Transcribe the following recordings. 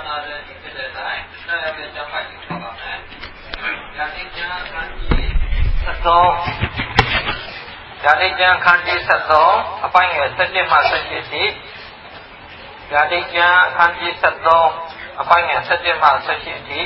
နာတဲ့ဒီဖြစ်တဲ့အတိုင်းဆက်ရတဲ့ကြောင့်ပိုက်ကိုပါမယ်။ယာတိကျမ်းခန်းကြီး73ယာတိကျမ်းခန်းကြီး73အပိုင်းငယ်17မှ17ထိယာတိကျမ်းခန်းကြီး73အပိုင်းငယ်17မှ17ထိ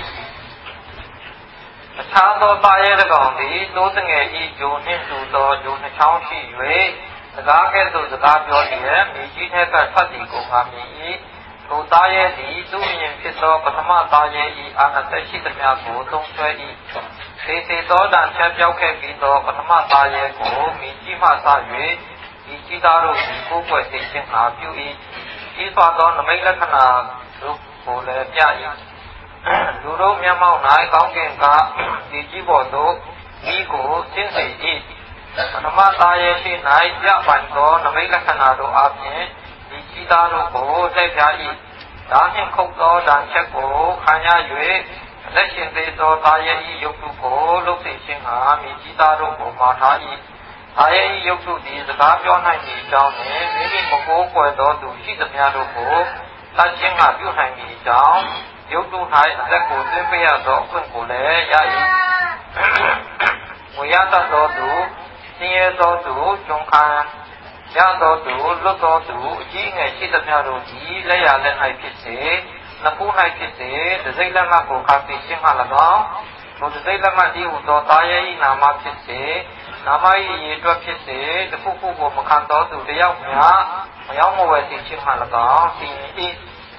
အခြားသောသားရဲတကောင်သည်သိုးတငယ်ဤဂျိုနှင့်တူသောဂျိုနှချောင်းရှိ၍စကားကဲ့သို့စကားပြောလျက်မိကြီးထက်ကထွက်သည်ကိုငါမြင်၏ထိုသားရဲသည်သူ့မြင်ဖြစ်သောပထမသားရဲ၏အာဏာသက်ရှိသမျှကိုသုံးဆွဲ၏သေစေသောတန်ချက်ပြောက်ခဲ့ပြီးသောပထမသားရဲကိုမိကြီးမှစ၍မိကြီးသားတို့ကိုကိုယ်ွယ်သိခြင်းအားပြု၏ဤစွာသောနမိတ်လက္ခဏာတို့ကိုလည်းပြ၏လူတို့မျက်မှောက်၌ကောင်းကင်ကဒီကြီးပေါ်သို့ဤကိုဆင်းစေ၏ပထမသားရဲရှိ၌ပြပိုင်သောနမိတ်လက္ခဏာတို့အပြင်ဒီကြီးသားတို့ကိုတိုက်ပြ၏ဒါနှင့်ခုတ်သောတန်ချက်ကိုခံရ၍လက်ရှင်သေးသောသားရဲ၏ရုပ်တုကိုလှုပ်စေခြင်းဟာမိကြီးသားတို့ကိုမှာထား၏သားရဲ၏ရုပ်တုသည်စကားပြောနိုင်သည့်အကြောင်းနှင့်မိမိမကိုးကွယ်သောသူရှိသမျှတို့ကိုတတ်ခြင်းကပြုနိုင်သည့်အကြောင်းရုပ်တု၌အသက်ကိုသွင်းပေးရသောအခွင့်ကိုလည်းရ၏ဝေယတတ်သောသူဆင်းရဲသောသူကျွန်ခံရသောသူလွတ်သောသူအကြီးငယ်ရှိသမျှတို့သည်လက်ရလက်၌ဖြစ်စေနှစ်ဖူး၌ဖြစ်စေတစိမ့်လက်မှတ်ကိုခါသိခြင်းမှ၎င်းထိုတစိမ့်လက်မှတ်သည်ဟူသောသားရဲ၏နာမဖြစ်စေနာမ၏အရေအတွက်ဖြစ်စေတခုခုကိုမခံသောသူတယောက်များမရောက်မဝယ်သိခြင်းမှ၎င်းသိ၏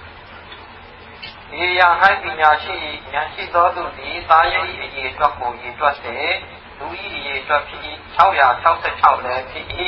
ဒီရာ၌ပညာရှိဉာဏ်ရှိသောသူသည်သားရဲ၏အရေအတွက်ကိုရေတွက်စေလူ၏အရေအတွက်ဖြစ်၏666လည်းဖြစ်၏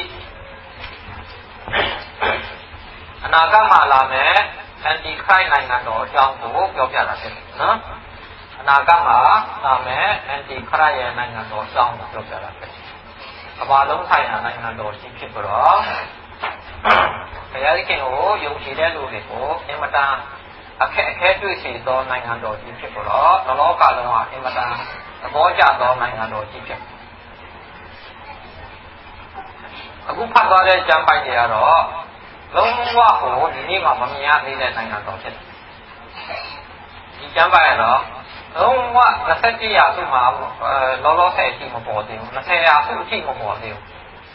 အနာဂတ်မှာလာမယ်အန်တီခရိုက်နိုင်ငံတော်အကြောင်းကိုပြောပြတာဖြစ်တယ်နော်အနာဂတ်မှာလာမယ်အန်တီခရိုက်ရဲ့နိုင်ငံတော်အကြောင်းကိုပြောပြတာဖြစ်တယ်ကမ္ဘာလုံးဆိုင်ရာနိုင်ငံတော်ရှိဖြစ်ပြီးတော့ဘုရားရှင်ကိုယုံကြည်တဲ့လူတွေကိုအင်မတန်အခက်အခဲတွေ့စေသောနိုင်ငံတော်ကြီးဖြစ်ပြီးတော့တလောကလုံးဟာအင်မတန်သဘောကျသောနိုင်ငံတော်ကြီးဖြစ်အခုဖတ်သွားတဲ့ကျမ်းပိုက်တွေကတော့လုံးဝကိုဒီနေ့မှမမြင်ရသေးတဲ့နိုင်ငံတော်ဖြစ်တယ်ဒီကျမ်းပိုက်ကတော့လုံးဝ27ရာစုမှာလောလောဆယ်အထိမပေါ်သေးဘူး20ရာစုအထိမပေါ်သေးဘူး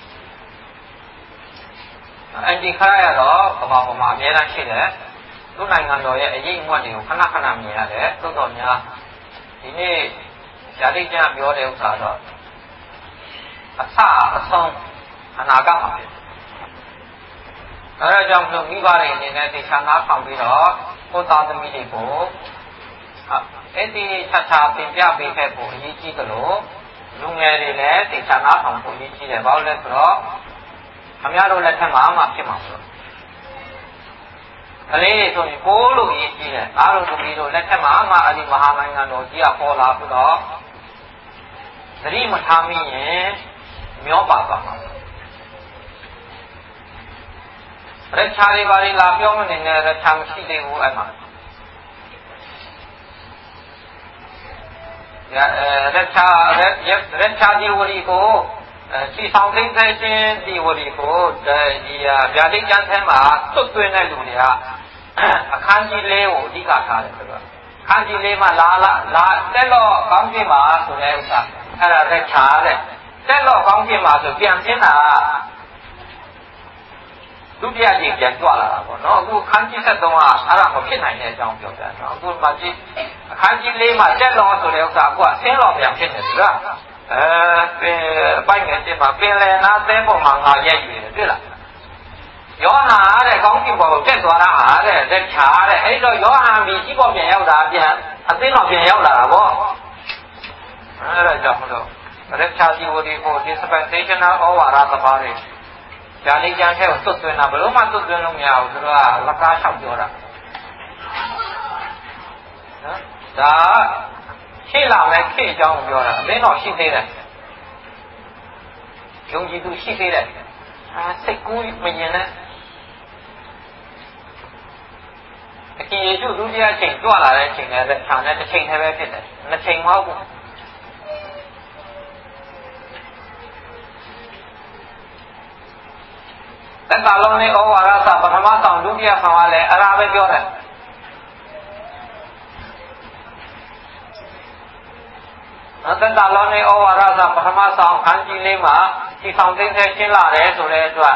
အန်တီခရိုက်ကတော့ကမ္ဘာပေါ်မှာအများကြီးရှိတယ်သူ့နိုင်ငံတော်ရဲ့အရေးအမွတ်တွေကိုခဏခဏမြင်ရတယ်သို့တော်များဒီနေ့ဓာတိကျမ်းပြောတဲ့ဥစ္စာတော့အစအဆုံးအနာဂတ်မှာဖြစ်တယ်အဲဒါကြောင့်လို့မိဘတွေအနေနဲ့တေချာနားထောင်ပြီးတော့ကိုယ်သားသမီးတွေကိုအဲ့ဒီချက်ချာသင်ပြပေးခဲ့ဖို့အရေးကြီးသလိုလူငယ်တွေလည်းတေချာနားထောင်ဖို့အရေးကြီးတယ်ဘာလို့လဲဆိုတော့ခင်ဗျားတို့လက်ထက်မှာမှဖြစ်မှာဆိုတော့ကလေးတွေဆိုရင်ကိုယ်လိုရေးကြီးတယ်အားလုံးသမီးတို့လက်ထက်မှာမှအဲ့ဒီမဟာနိုင်ငံတော်ကြီးကပေါ်လာပြီးတော့သတိမထားမိရင်မျောပါသွားမှာရချာတွေပါလေလာပြောမနေနဲ့ရချာမရှိသေးဘူးအဲ့မှာရချာဒီဝရီကိုစီဆောင်သိမ်းသိမ်းခြင်းဒီဝရီကိုဒီဗျာဒိတ်ကျမ်းထဲမှာသွတ်သွင်းတဲ့လူတွေကအခန်းကြီး၄ကိုအဓိကထားတယ်ဆိုတော့အခန်းကြီး၄မှာလာတက်တော့ကောင်းကျင်ပါဆိုတဲ့ဥစ္စာအဲ့ဒါရချာတဲ့တက်တော့ကောင်းကျင်ပါဆိုပြန်ရှင်းတာဒုတိယကြိမ်ပြန်ကြွလာတာပေါ့နော်အခုအခန်းကြီး73ကအဲ့ဒါမဖြစ်နိုင်တဲ့အကြောင်းပြောပြတာနော်အခုမှကြည့်အခန်းကြီး၄မှာတက်တော့ဆိုတဲ့ဥစ္စာအခုကဆင်းတော့ပြန်ဖြစ်နေပြီလားပိုက်ငယ်ချင်းမှာပင်လယ်နာသဲပေါ်မှာငါရက်ယူတယ်တွေ့လားယောဟန်တဲ့ကောင်းကင်ဘော်ကိုတက်သွားတာဟာတဲ့လက်ချာတဲ့အဲ့တော့ယောဟန်ပြီးကြီးပေါ်ပြန်ရောက်တာပြန်အသိတော်ပြန်ရောက်လာတာပေါ့အဲ့ဒါကြောင့်မလို့လက်ချာဒီဝဒီကို dispensational ဩဝါဒသဘာဝတွေဓာတိကျမ်းထဲကိုသွတ်သွင်းတာဘယ်လို့မှသွတ်သွင်းလို့မရဘူးသူတို့ကလက်ကားလျှောက်ပြောတာနော်ဒါရှိလာမဲ့ခေအကြောင်းကိုပြောတာအမင်းတော်ရှိသေးတယ်ယုံကြည်သူရှိသေးတယ်စိတ်ကူးမမြင်နဲ့အကြည်ရကျဒုတိယချိန်ကြွလာတဲ့အချိန်နဲ့ခြံနဲ့တစ်ချိန်တည်းပဲဖြစ်တယ်နှစ်ချိန်မဟုတ်ဘူးတက္ကလုံးနဲ့ဩဝါဒသပထမဆောင်ဒုတိယဆောင်ကလည်းအရာပဲပြောတယ်သက်တာလောနေဩဝါဒသာပထမဆောင်ခန်းကြီးလေးမှာဒီဆောင်သိမ်းဆဲရှင်းလာတယ်ဆိုတဲ့အတွက်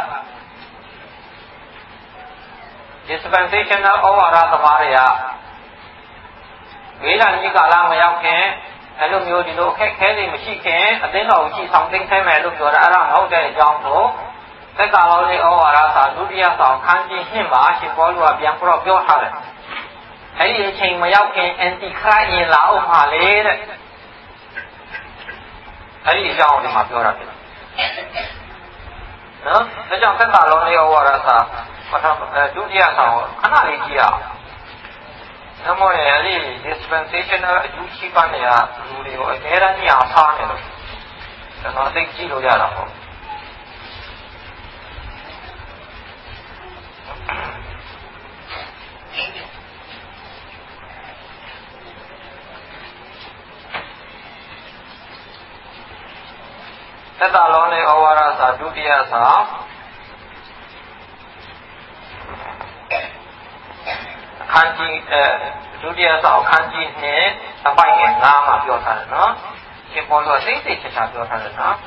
dispensational ဩဝါဒသမားတွေကဝိဓာနိကာလမရောက်ခင်အဲ့လိုမျိုးဒီလိုအခက်ခဲတွေမရှိခင်အသင်းတော်ကိုကြည့်ဆောင်သိမ်းဆဲမယ်လို့ပြောတာအဲ့ဒါမဟုတ်တဲ့အကြောင်းကိုသက်တာလောနေဩဝါဒသာဒုတိယဆောင်ခန်းကြီး1မှာရှင်ပေါလုကပြန်ပြောထားတယ်အဲ့ဒီအချိန်မရောက်ခင် antichrist ရင်လာအောင်ပါလေတဲ့အဲ့ဒီအကြောင်းကိုဒီမှာပြောတာဖြစ်တယ်နော်ဒါကြောင့်သက်တာလောနေဩဝါဒသာပထမဒုတိယဆောင်ခဏလေးကြည့်ရအောင်နမောရဲ့အဲ့ဒီ dispensational အကျိုးရှိပါနေရလူတွေကိုအများအားညာဖားနေလို့ကျွန်တော်သိကြည့်လို့ရတာပေါ့သက်တာလောနေဩဝါဒစာဒုတိယဆောင်ခန်းကြီးဒုတိယဆောင်ခန်းကြီးနဲ့အပိုင်ငယ်9မှာပြောထားတယ်နော်ရှင်ပေါလုကသိသိချာချာပြောထားတယ်နော်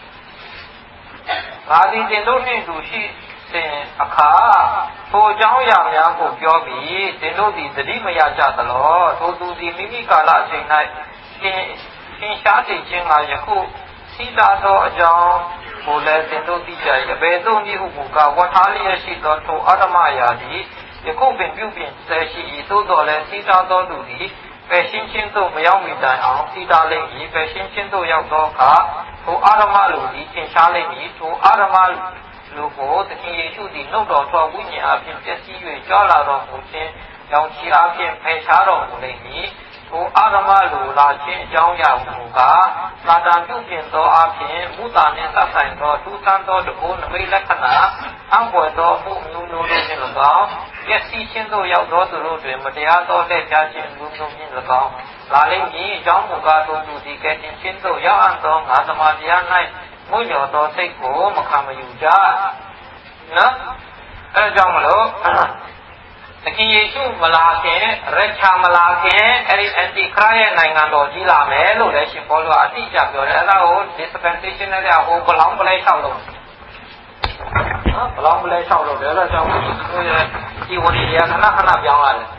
ငါဒီတင်တို့နှင့်သူရှိစဉ်အခါထိုအကြောင်းအရာများကိုပြောပြီးတင်တို့သည်သတိမရကြသလောထိုသူသည်မိမိကာလအချိန်၌သင်ရှားသိခြင်းကယခုစီတာသောအကြောင်းကိုလည်းတင်တို့သိကြ၏အဘယ်သို့နည်းဟုမူကားဝတ်ထားလျက်ရှိသောထိုအတ္တမရာသည်ယခုပင်ပြုပြင်ဆဲရှိ၏သို့တော်လည်းစီတာသောသူသည်ပယ်ရှင်းခြင်းသို့မရောက်မီတိုင်အောင်စီတာလိမ့်မည်ပယ်ရှင်းခြင်းသို့ရောက်သောအခါထိုအတ္တမလူသည်သင်ရှားလိမ့်မည်ထိုအတ္တမလူကိုသခင်ယေရှုသည်နှုတ်တော်ထွက်ဝိညာဉ်အပြင်ပျက်စီး၍ကြွလာတော်မူခြင်းရောင်ချီအပြင်ဖယ်ရှားတော်မူလိမ့်မည်ထိုအာရမလူလာခြင်းအကြောင်းအရာမူကားသာတန်ပြုပြင်သောအပြင်မူတာနှင့်သက်ဆိုင်သောထူးဆန်းသောတကူနမိတ်လက္ခဏာအံ့ဖွယ်သောမှုမျိုးတို့နှင့်၎င်းပျက်စီးခြင်းသို့ရောက်သောသူတို့တွင်မတရားသောလက်ကြားခြင်းမျိုးတို့နှင့်၎င်းလာလိမ့်မည်အကြောင်းမူကားသောသူသည်ကဲ့တင်ခြင်းသို့ရောက်အံ့သောငါသမာတရား၌မွေ့လျော်သောစိတ်ကိုမခံမယူကြနော်အဲကြောင့်မလို့သခင်ယေရှုမလာခင်ရချာမလာခင်အဲ့ဒီ antichrist ရဲ့နိုင်ငံတော်ကြီးလာမယ်လို့လည်းရှင်ပေါလုကအတိအကျပြောတယ်အဲ့ဒါကို dispensational ကဟိုဘလောင်းပလဲလျှောက်လို့နော်ဘလောင်းပလဲလျှောက်လို့လည်းအဲ့ဒါကြောင့်သူရဲ့ဒီဝန်ကြီးကခဏခဏပြောင်းလာတယ်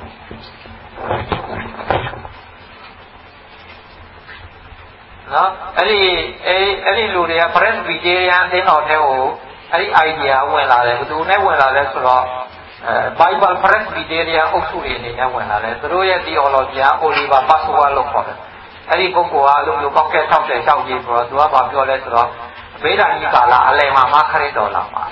နော်အဲ့ဒီလူတွေက Presbyterian အသင်းတော်ထဲကိုအဲ့ဒီ idea ဝင်လာတယ်ဘယ်သူနဲ့ဝင်လာလဲဆိုတော့Bible Presbyterian အုပ်စုတွေအနေနဲ့ဝင်လာတယ်သူတို့ရဲ့ theology က Oliver Passover လို့ခေါ်တယ်အဲ့ဒီပုဂ္ဂိုလ်ကလူပေါက်က60 60ရေးဆိုတော့သူကဘာပြောလဲဆိုတော့ဗေဒာနိကာလအလယ်မှာခရစ်တော်လာမှာ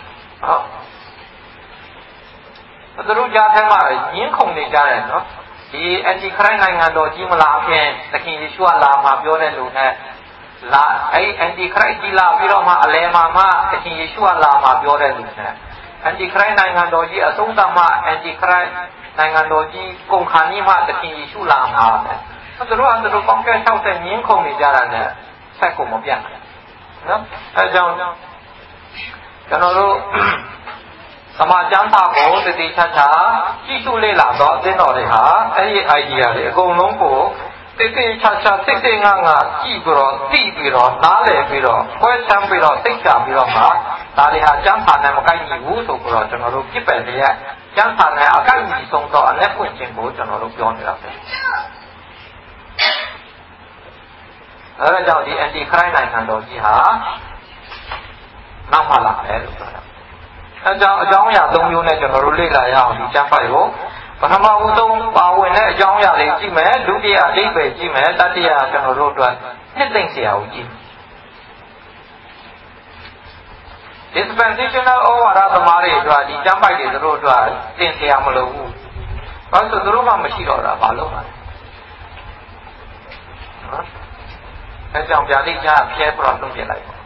ဟုတ်သူတို့ကြားထဲမှာညင်းခုန်နေကြတယ်နော်ဒီ antichrist နိုင်ငံတော်ကြီးမလာခင်သခင်ယေရှုကလာမှာပြောတဲ့လူနဲ့လာအဲ့ antichrist ကြီးလာပြီးတော့မှအလယ်မှာမှသခင်ယေရှုကလာမှာပြောတဲ့လူနဲ့antichrist နိုင်ငံတော်ကြီးအဆုံးသတ်မှ antichrist နိုင်ငံတော်ကြီးကုန်ခါနီးမှသခင်ယေရှုလာမှာပဲသူတို့ကသူတို့ကောင်းကဲ60ညင်းခုန်နေကြတာနဲ့ဆက်ကုန်မပြတ်နော်အဲကြောင့်ကျွန်တော်တို့သမာကျမ်းစာကိုတည်တည်ချာချာကြည့်ရှုလေ့လာတော့အသင်းတော်တွေဟာအဲ့ဒီ idea တွေအကုန်လုံးကိုတည်တည်ချာချာစိတ်စိတ်ငါငါကြည့်ပြီးတော့သိပြီးတော့နားလည်ပြီးတော့ခွဲခြမ်းပြီးတော့သိချပြီးတော့မှဒါတွေဟာကျမ်းစာနဲ့မကိုက်ညီဘူးဆိုပြီးတော့ကျွန်တော်တို့ပြစ်ပယ်တဲ့ကျမ်းစာနဲ့အကိုက်ညီဆုံးသောအ내ဖွင့်ခြင်းကိုကျွန်တော်တို့ပြောနေတာပဲအဲဒါကြောင့်ဒီ antichrist နိုင်ငံတော်ကြီးဟာနောက်မှလာတယ်လို့ပြောတာအဲကြောင့်အကြောင်းအရာ၃မျိုးနဲ့ကျွန်တော်တို့လေ့လာရအောင်ဒီကျမ်းပိုက်ကိုပထမဦးဆုံးပါဝင်တဲ့အကြောင်းအရာလေးကြည့်မယ်ဒုတိယအဓိပ္ပာယ်ကြည့်မယ်တတိယကျွန်တော်တို့အတွက်နှစ်သိမ့်စရာကိုကြည့်dispensational ဩဝါဒသမားတွေအတွက်ဒီကျမ်းပိုက်တွေသူတို့အတွက်သင်เสียမလို့ဘူးဘာလို့ဆိုသူတို့မှမရှိတော့တာဘာလို့လဲနော်အဲကြောင့်ဗျာဒိတ်ကျဖြဲပြတော့လုပ်ပြလိုက်ပါ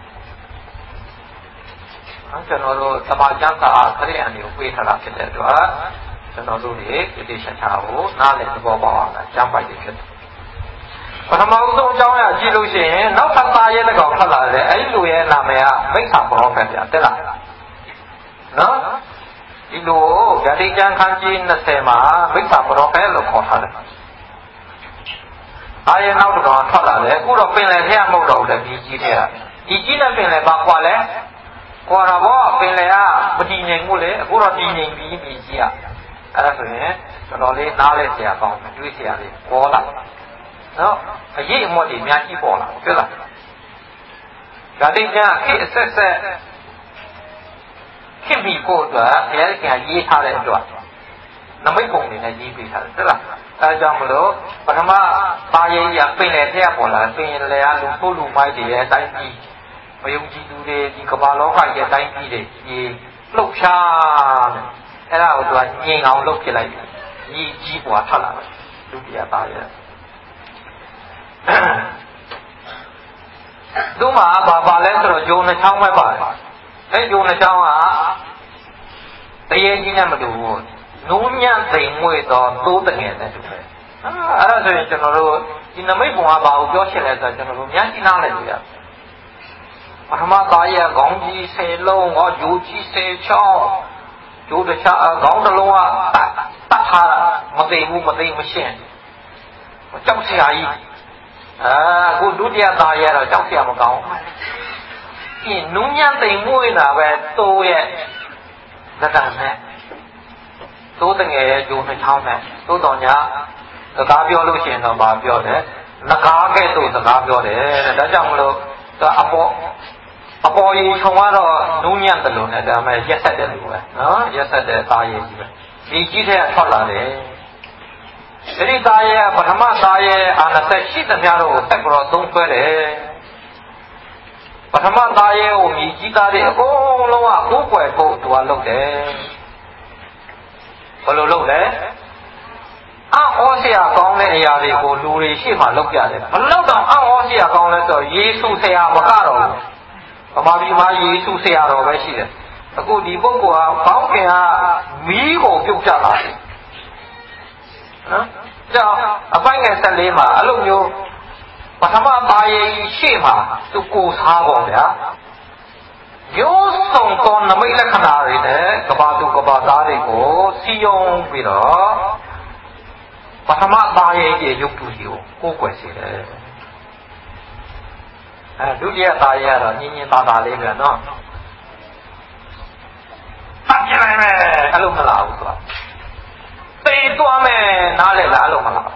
ကျွန်တော်တို့သမာကျမ်းစာခရစ်ယာန်တွေကိုပြေးထားတာဖြစ်တဲ့အတွက်ကျွန်တော်တို့တွေတတိချာချာကိုနားလည်သဘောပေါက်အောင်ကျမ်းပိုက်တွေဖြစ်တယ်ပထမဆုံးအကြောင်းအရာကြည့်လို့ရှိရင်နောက်ထပ်သားရဲတစ်ကောင်ထွက်လာတယ်အဲဒီလူရဲ့နာမည်ကမိစ္ဆာပရောဖက်ပြတက်လာနော်ဒီလိုဗျာဒိတ်ကျမ်းခန်းကြီး20မှာမိစ္ဆာပရောဖက်လို့ခေါ်ထားတယ်သားရဲ့နောက်တစ်ကောင်ထွက်လာတယ်အခုတော့ပင်လယ်ထဲမဟုတ်တော့ဘူးမြေကြီးထဲကဒီကြီးနဲ့ပင်လယ်ပါကွာလဲကွာတာပေါ့ပင်လယ်ကမတည်ငြိမ်ဘူးလေအခုတော့တည်ငြိမ်ပြီးမြေကြီးကအဲ့ဒါဆိုရင်တော်တော်လေးနားလဲဆရာကောင်းတယ်တွေးဆရာလေးပေါ်လာနော်အရေးအမွတ်တွေအများကြီးပေါ်လာဟုတ်လားဒါတိကျခေတ်အဆက်ဆက်ခင်ပြီးဖို့အတွက်ဘုရားရှင်ရေးထားတဲ့အတွက်နမိတ်ပုံတွေနဲ့ရေးပေးထားတယ်ဟုတ်လားအဲကြောင့်မလို့ပထမပါရေးရပင်လေထဲပေါ်လာပင်လေကလူဖို့လူမိုက်တွေရဲ့အတိုင်းကြီးမယုံကြည်သူတွေဒီကမ္ဘာလောကရဲ့အတိုင်းကြီးတွေဒီလှုပ်ရှားတယ်အဲ့ဒါကိုသူကညင်အောင်လုပ်ဖြစ်လိုက်တယ်ညီကြီးပွားထွက်လာတယ်ဒုတိယပါရေးသူမှာဘာလဲဆိုတော့ဂျုံနှချောင်းပဲပါတယ်အဲဂျုံနှချောင်းကတရေကြီးနဲ့မတူဘူးနူးညံ့သိမ်မွေ့တော့တိုးတငယ်နဲ့တူတယ်အဲ့ဒါဆိုရင်ကျွန်တော်တို့ဒီနမိတ်ပုံကဘာကိုပြောချင်လဲဆိုတော့ကျွန်တော်တို့များကြီးနားလည်လို့ရပထမသားရဲ့ခေါင်းကြီး10လုံးဟောဂျိုးကြီး10ချောင်းဂျိုးတစ်ချောင်းခေါင်းတစ်လုံးကတတ်ထားတာမသိဘူးမသိမရှင်းကြောက်စရာကြီးအခုဒုတိယသားရဲ့တော့ကြောက်စရာမကောင်းဘူးနူးညံ့သိမ်မွေ့တာပဲတိုးရဲ့လက်တံနဲ့တိုးတငယ်ရဲ့ဂျိုးနှချောင်းနဲ့တိုးတော်ညာစကားပြောလို့ရှိရင်တော့ဘာပြောတယ်ငကားကဲ့သို့စကားပြောတယ်တဲ့ဒါကြောင့်မလို့အပေါ်ကြီးခြုံကတော့နူးညံ့တယ်လို့နဲ့ဒါမှရက်ဆက်တဲ့လူပဲနော်ရက်ဆက်တဲ့သားရဲ့ကြီးပဲဒီကြီးထဲကထွက်လာတယ်ဒီသားရဲ့ပထမသားရဲ့အာနသက်ရှိသမျှတော့ကိုတက်ပြီးတော့သုံးဆွဲတယ်ပထမသားရဲ့ကိုမြည်ကြီးသားတွေအကုန်လုံးကကိုးကွယ်ဖို့သူကလုပ်တယ်ဘယ်လိုလုပ်လဲအော်ဆရာကောင်းတဲ့အရာတွေကိုလူတွေရှေ့မှာလုပ်ကြတယ်ဘလို့တော့အော်ဆရာကောင်းလဲဆိုယေရှုဆရာမကတော့ဗမာပြည်မှာယေရှုဆရာတော်ပဲရှိတယ်အခုဒီပုဂ္ဂိုလ်ကဘောင်းခင်ကမီးကိုပြုတ်ကြတာနော်ကြောင့်အပိုင်းငယ်14မှာအဲ့လိုမျိုးပထမပါရေးရှေ့မှာသူကိုစားပေါ်ဗျာမျိုးစုံသောနမိတ်လက္ခဏာတွေနဲ့ကဘာသူကဘာသားတွေကိုစီယုံပြီးတော့ပထမပါရေးရဲ့ရုပ်တုကြီးကိုကိုယ်ွယ်စေတယ်ဒုတိယသားရေးကတော့ညင်ညင်သားသားလေးပဲနော်တတ်ကြလိုက်မယ်အဲ့လိုမလားဘူးသူကသိသွားမယ်နားလည်လားအဲ့လိုမလား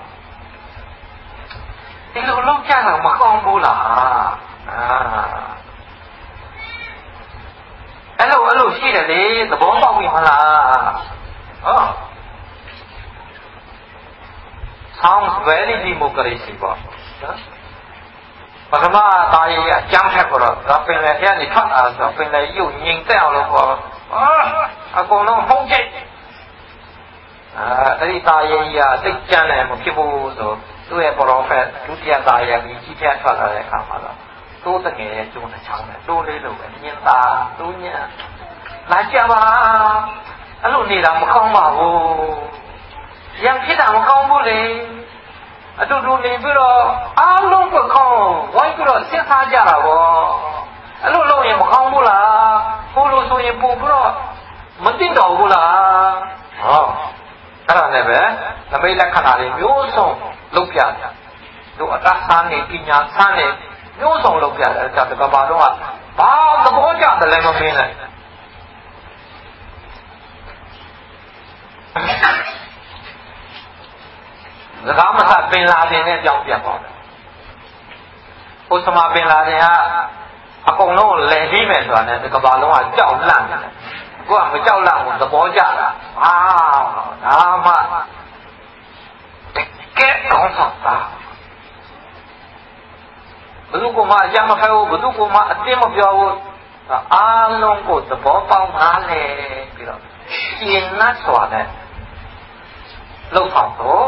ဒီလိုလုပ်ကြတာမကောင်းဘူးလားအဲ့လိုရှိတယ်လေသဘောပေါက်ပြီမလားဟော sounds very democracy ပေါ့နော်ပထမသားရေးအကျမ်းဖက်တော့ဒါပင်လေထဲကနေထွက်လာတော့ပင်လေရုပ်ငြိမ်သက်အောင်လို့ပေါ့အကုန်လုံးဖုံးချိတ်အဲ့ဒီသားရေးကြီးကသိကျမ်းတယ်မဖြစ်ဘူးဆိုသူ့ရဲ့ prophet ဒုတိယသားရေးကြီးကြီးပြတ်ထွက်လာတဲ့အခါမှာတော့တိုးတငယ်ရဲ့ကျုံးချောင်းနဲ့တိုးလေးလိုပဲညင်သားတိုးညံ့လာကြပါအဲ့လိုနေတာမကောင်းပါဘူးရံဖြစ်တာမကောင်းဘူးလေအတူတူနေပြီးတော့အားလုံးကကောင်းဝိုင်းပြီးတော့စဉ်းစားကြတာပေါ့အဲ့လိုလုပ်ရင်မကောင်းဘူးလားဟိုလိုဆိုရင်ပို့ပြီးတော့မသိတော့ဘူးလားဟောအဲ့ဒါနဲ့ပဲနမိတ်လက္ခဏာတွေမျိုးစုံလုပ်ပြတယ်တို့အတ္တဆန်းနေပညာဆန်းနေမျိုးစုံလုပ်ပြတယ်ဒါကဘာတော့ဘာသဘောကျတယ်လည်းမမင်းနဲ့စကားမစပင်လာတယ်နဲ့ကြောင်းပြတ်သွားတယ်။ဥစ္စမပင်လာတယ်ကအကုန်လုံးလည်ပြီးမယ်ဆိုတာနဲ့ဒီကဘာလုံးကကြောက်လန့်တယ်။ကိုကမကြောက်လန့်ဘူးသဘောကျတာ။ဒါမှကဲကောင်းတာဘယ်သူကမှအကြမ်းမဖက်ဘူးဘယ်သူကမှအတင်းမပြောဘူးအားလုံးကိုသဘောပေါက်နားလည်ပြီးတော့ရှင်းနှတ်စွာနဲ့လောက်ဆောင်တော့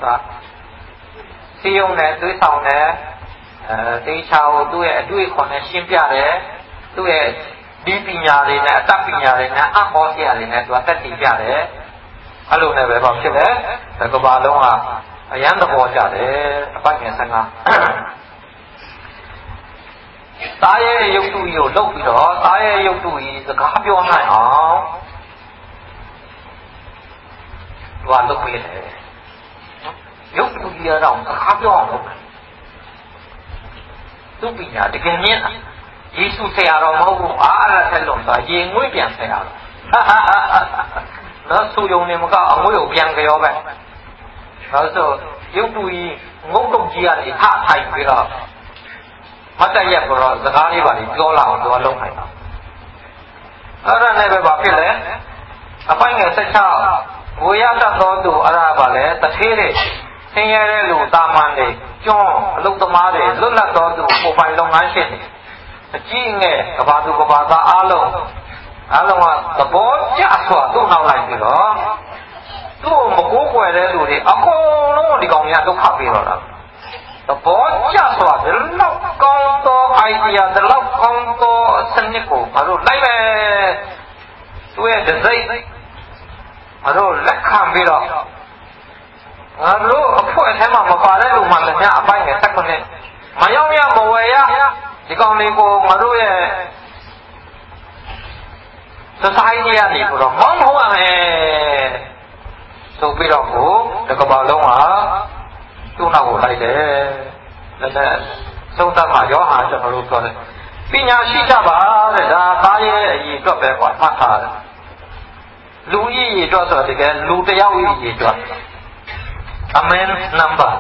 စီယုံနဲ့သွေးဆောင်နဲ့တေချာကိုသူ့ရဲ့အတွေ့အခေါ်နဲ့ရှင်းပြတယ်သူ့ရဲ့ဒီပညာတွေနဲ့အတတ်ပညာတွေနဲ့အဟောဆရာတွေနဲ့သူကတက်တည်ပြတယ်အဲ့လိုနဲ့ပဲပေါ့ဖြစ်တယ်ကဘာလုံးကအရန်သဘောကျတယ်အပိုက်ငယ်15သားရဲ့ရုပ်တုကြီးကိုလုပ်ပြီးတော့သားရဲ့ရုပ်တုကြီးစကားပြောနိုင်အောင်သူကလုပ်ပေးတယ်ရုပ်တုကြီးရအောင်စကားပြောအောင်လုပ်တယ်သူ့ပညာတကယ်မြင်တာယေရှုဆရာတော်မဟုတ်ဘူးအားရဆက်လုံးဆိုရေငွေ့ပြန်ဆရာတော်နော်သူယုံနေမကအငွေ့ကိုပြန်ကြောပဲဒါဆိုရုပ်တူကြီးငုတ်တုတ်ကြီးကနေထထိုင်ပြီးတော့မတ်တရက်ကတော့စကားလေးပါလေပြောလာအောင်တော့လုံးနိုင်တာအဲ့ဒါနဲ့ပဲဘာဖြစ်လဲအပိုင်းငယ်16ဝေရတတ်သောသူအဲ့ဒါပါလေတထေးတွေဆင်းရဲတဲ့လူတာမန်တွေကျွန်းအလုသမားတွေလွတ်လပ်သောသူပုံပိုင်လုပ်ငန်းရှင်တွေအကြီးငယ်ကဘာသူကဘာသားအားလုံးကသဘောကျစွာသူ့နောက်လိုက်ပြီးတော့သူ့ကိုမကိုးကွယ်တဲ့လူတွေအကုန်လုံးဒီကောင်ကြီးဒုက္ခပေးတော့တာသဘောကျစွာဒီလောက်ကောင်းသော idea ဒီလောက်ကောင်းသောစနစ်ကိုငါတို့လိုက်မယ်သူရဲ့ဒစိမ့်ငါတို့လက်ခံပြီးတော့ငါတို့အဖွဲ့အထဲမှာမပါတဲ့လူမှလည်းများအပိုင်းငယ်၁၉မရောက်ရမဝယ်ရဒီကောင်လေးကိုငါတို့ရဲ့ society ကနေပြီးတော့မောင်းထုတ်ရမယ်ဆိုပြီးတော့ကိုတကဘာလုံးကသူ့နောက်ကိုလိုက်တယ်လက်သုံးသပ်မှာရောဟာကျွန်တော်တို့ပြောတယ်ပညာရှိကြပါတဲ့ဒါသားရဲ့အရေးအတွက်ပဲကွာမှတ်ထားတယ်လူကြီးရေအတွက်ဆိုတကယ်လူတယောက်ရေအတွက် a man number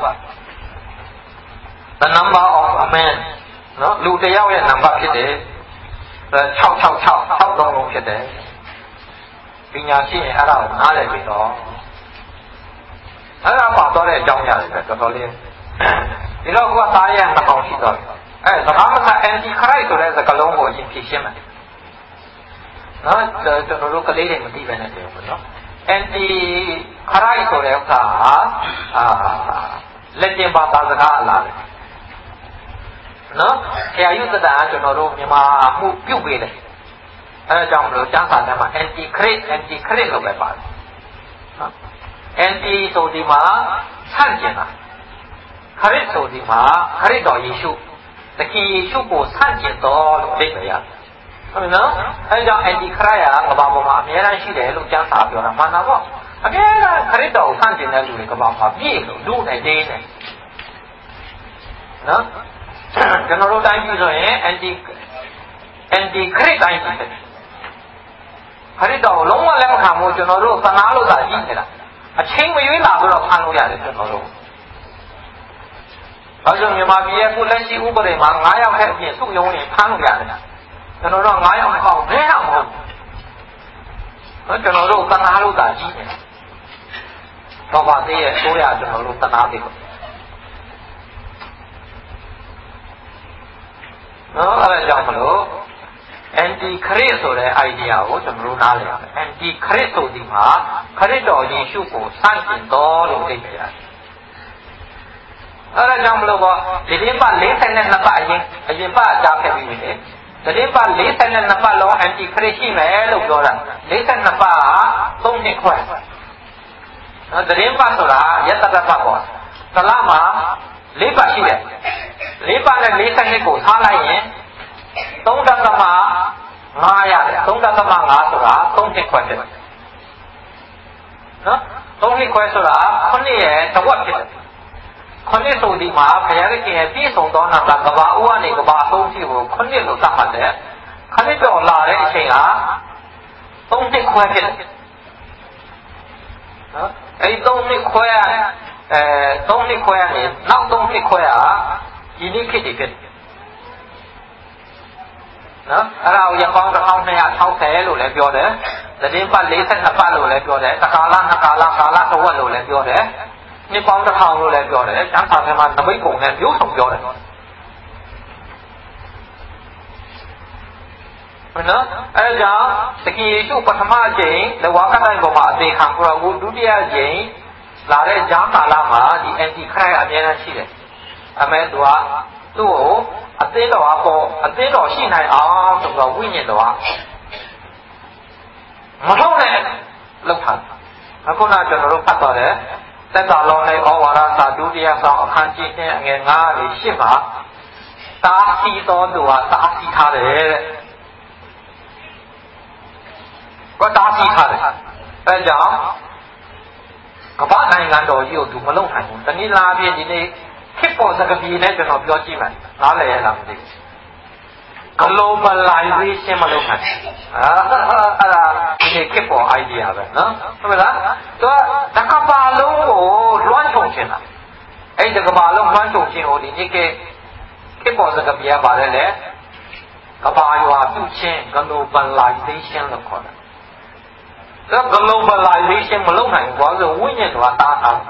the number of a man နော်လူတယောက်ရဲ့ number ဖြစ်တယ်666လုံးဖြစ်တယ်ပညာရှိရင်အဲ့ဒါကိုနားလည်ပြီးတော့အဲ့ဒါပါတော့တဲ့အကြောင်းရတယ်ပဲတော်တော်လေးဒီတော့ကသားရဲ့နှောင်းရှိတော့အဲစကားမက anti Christ ဆိုတဲ့စကားလုံးကိုအရင်ဖြေရှင်းမယ်နော်ကျွန်တော်တို့ကလေးတွေမသိပဲနဲ့ပြောမယ်နော် anti Christ ဆိုတဲ့ဥစ္စာလက်ကျင်ပါတာစကားအလားပဲနော်ဆရာယူသတာကျွန်တော်တို့မြန်မာမှုပြုတ်ပေးတယ်အဲဒါကြောင့်မလို့ကျမ်းစာထဲမှာ anti Christ လို့ပဲပါတယ်နော် anti ဆိုဒီမှာဆန့်ကျင်တာခရစ်ဆိုဒီမှာခရစ်တော်ယေရှုသခင်ယေရှုကိုဆန့်ကျင်တော်လို့သိကြရတယ်ဟုတ်ပြီနော်အဲကြောင့် anti Christ ကဘာပေါ်မှာအများကြီးရှိတယ်လို့ကျမ်းစာပြောတာမှန်တာပေါ့အများကြီးခရစ်တော်ကိုဆန့်ကျင်တဲ့လူတွေကဘာမှာပြည့်လို့လူနဲ့တင်းနေနော်ကျွန်တော်တို့တိုင်းပြည်ဆိုရင် anti Christ တိုင်းပြည်တယ်ခရစ်တော်ကိုလုံးဝလက်မခံဘူးကျွန်တော်တို့သနာလို့သာရှိနေတာအချင်းမရွေးလာပြီးတော့ဖမ်းလို့ရတယ်ကျွန်တော်တို့ဘာကြောင့်မြန်မာပြည်ရဲ့ကိုလက်ရှိဥပဒေမှာ9ယောက်ထက်အပြင်စုယုံရင်ဖမ်းလို့ရတယ်ကျွန်တော်တို့9ယောက်မဟုတ်9ယောက်မဟုတ်ကျွန်တော်တို့သနာလို့သာရှိနေတာတော့ပါသေးရဲ့ဆိုရကျွန်တော်တို့သနာသေးတယ်နော်အဲ့ဒါကြောင့်မလို့ anti Christ ဆိုတဲ့ idea ကိုကျွန်တော်တို့နားလည်ရမယ် anti Christ ဆိုဒီမှာခရစ်တော်ယေရှုကိုဆန့်ကျင်တော်လို့သိကြရတယ်အဲ့ဒါကြောင့်မလို့ဒီနေ့ပတ်42ပတ်အရင်ပတ်ကြားခဲ့ပြီးပြီလေဒီနေ့ပတ်42ပတ်လုံး anti Christ ရှိမယ်လို့ပြောတာ42ပတ်က3နှစ်ခွဲနော်ဒီနေ့ပတ်ဆိုတာရက်တပတ်ပေါ့တလားမှာ4ပတ်ရှိတယ်4ပတ်နဲ့42ကိုထားလိုက်ရင်3.5ရတယ်3.5ဆိုတာ3နှစ်ခွဲဖြစ်တယ်နော်3နှစ်ခွဲဆိုတာ9ရဲ့တဝက်ဖြစ်တယ်9ဆိုဒီမှာဘုရားရှင်ရဲ့ပြည့်စုံသောနာတာကဘာဦးကနေကဘာအဆုံးဖြစ်ကို9လို့သတ်မှတ်တယ်ခရစ်တော်လာတဲ့အချိန်က3နှစ်ခွဲဖြစ်တယ်နော်အဲဒီ3နှစ်ခွဲ3နှစ်ခွဲကနေနောက်3နှစ်ခွဲဒီနေ့ခေတ်တွေဖြစ်နော်အဲ့ဒါကိုရပေါင်း1260လို့လည်းပြောတယ်သတင်းပတ်42ပတ်လို့လည်းပြောတယ်တစ်ကာလနှစ်ကာလကာလတစ်ဝက်လို့လည်းပြောတယ်နှစ်ပေါင်း1000လို့လည်းပြောတယ်ကျမ်းစာထဲမှာနမိတ်ပုံနဲ့မျိုးစုံပြောတယ်နော်အဲ့ဒါသခင်ယေရှုပထမအကြိမ်လဝါကတိုင်းပေါ်မှာအသေးခံပြီးတော့ဒုတိယအကြိမ်လာတဲ့ဂျာကာလမှာဒီ anti Christ အများကြီးရှိတယ်အမေသူကသူ့ကိုအသင်းတော်ရှိနိုင်အောင်ဆိုတော့ဝိညာဉ်တော်မဟုတ်နဲ့လောက်ထားအခုနကျွန်တော်တို့ဖတ်သွားတယ်သက်သာလုံးနဲ့ဩဝါဒစာဒုတိယဆောင်အခန်းကြီးနဲ့အငယ်9လေး10မှာတားဆီးတော်သူကတားဆီးထားတယ်တဲ့ဘာတားဆီးထားတယ်အဲကြောင့်ကမ္ဘာနိုင်ငံတော်ကြီးကိုသူမလုံနိုင်ဘူးတနည်းအားဖြင့်ဒီနေ့ခေတ်ပေါ်စကားပြည်နဲ့ကျွန်တော်ပြောကြည့်မယ်နားလည်ရလားမသိဘူး globalization မလုပ်နိုင်အဲ့ဒါဒီခေတ်ပေါ် idea ပဲနော်ဟုတ်မလားသူကတကဘာလုံးကိုလွှမ်းခြုံခြင်းလားအဲ့ဒီကဘာလုံးလွှမ်းခြုံခြင်းကိုဒီနေ့ခေတ်ပေါ်စကားပြည်ကပါတယ်လေကဘာရွာပြုခြင်း globalization လို့ခေါ်တယ်ဒါ globalization မလုပ်နိုင်ဘူးဘာလို့ဝိညာဉ်တော်တားတာ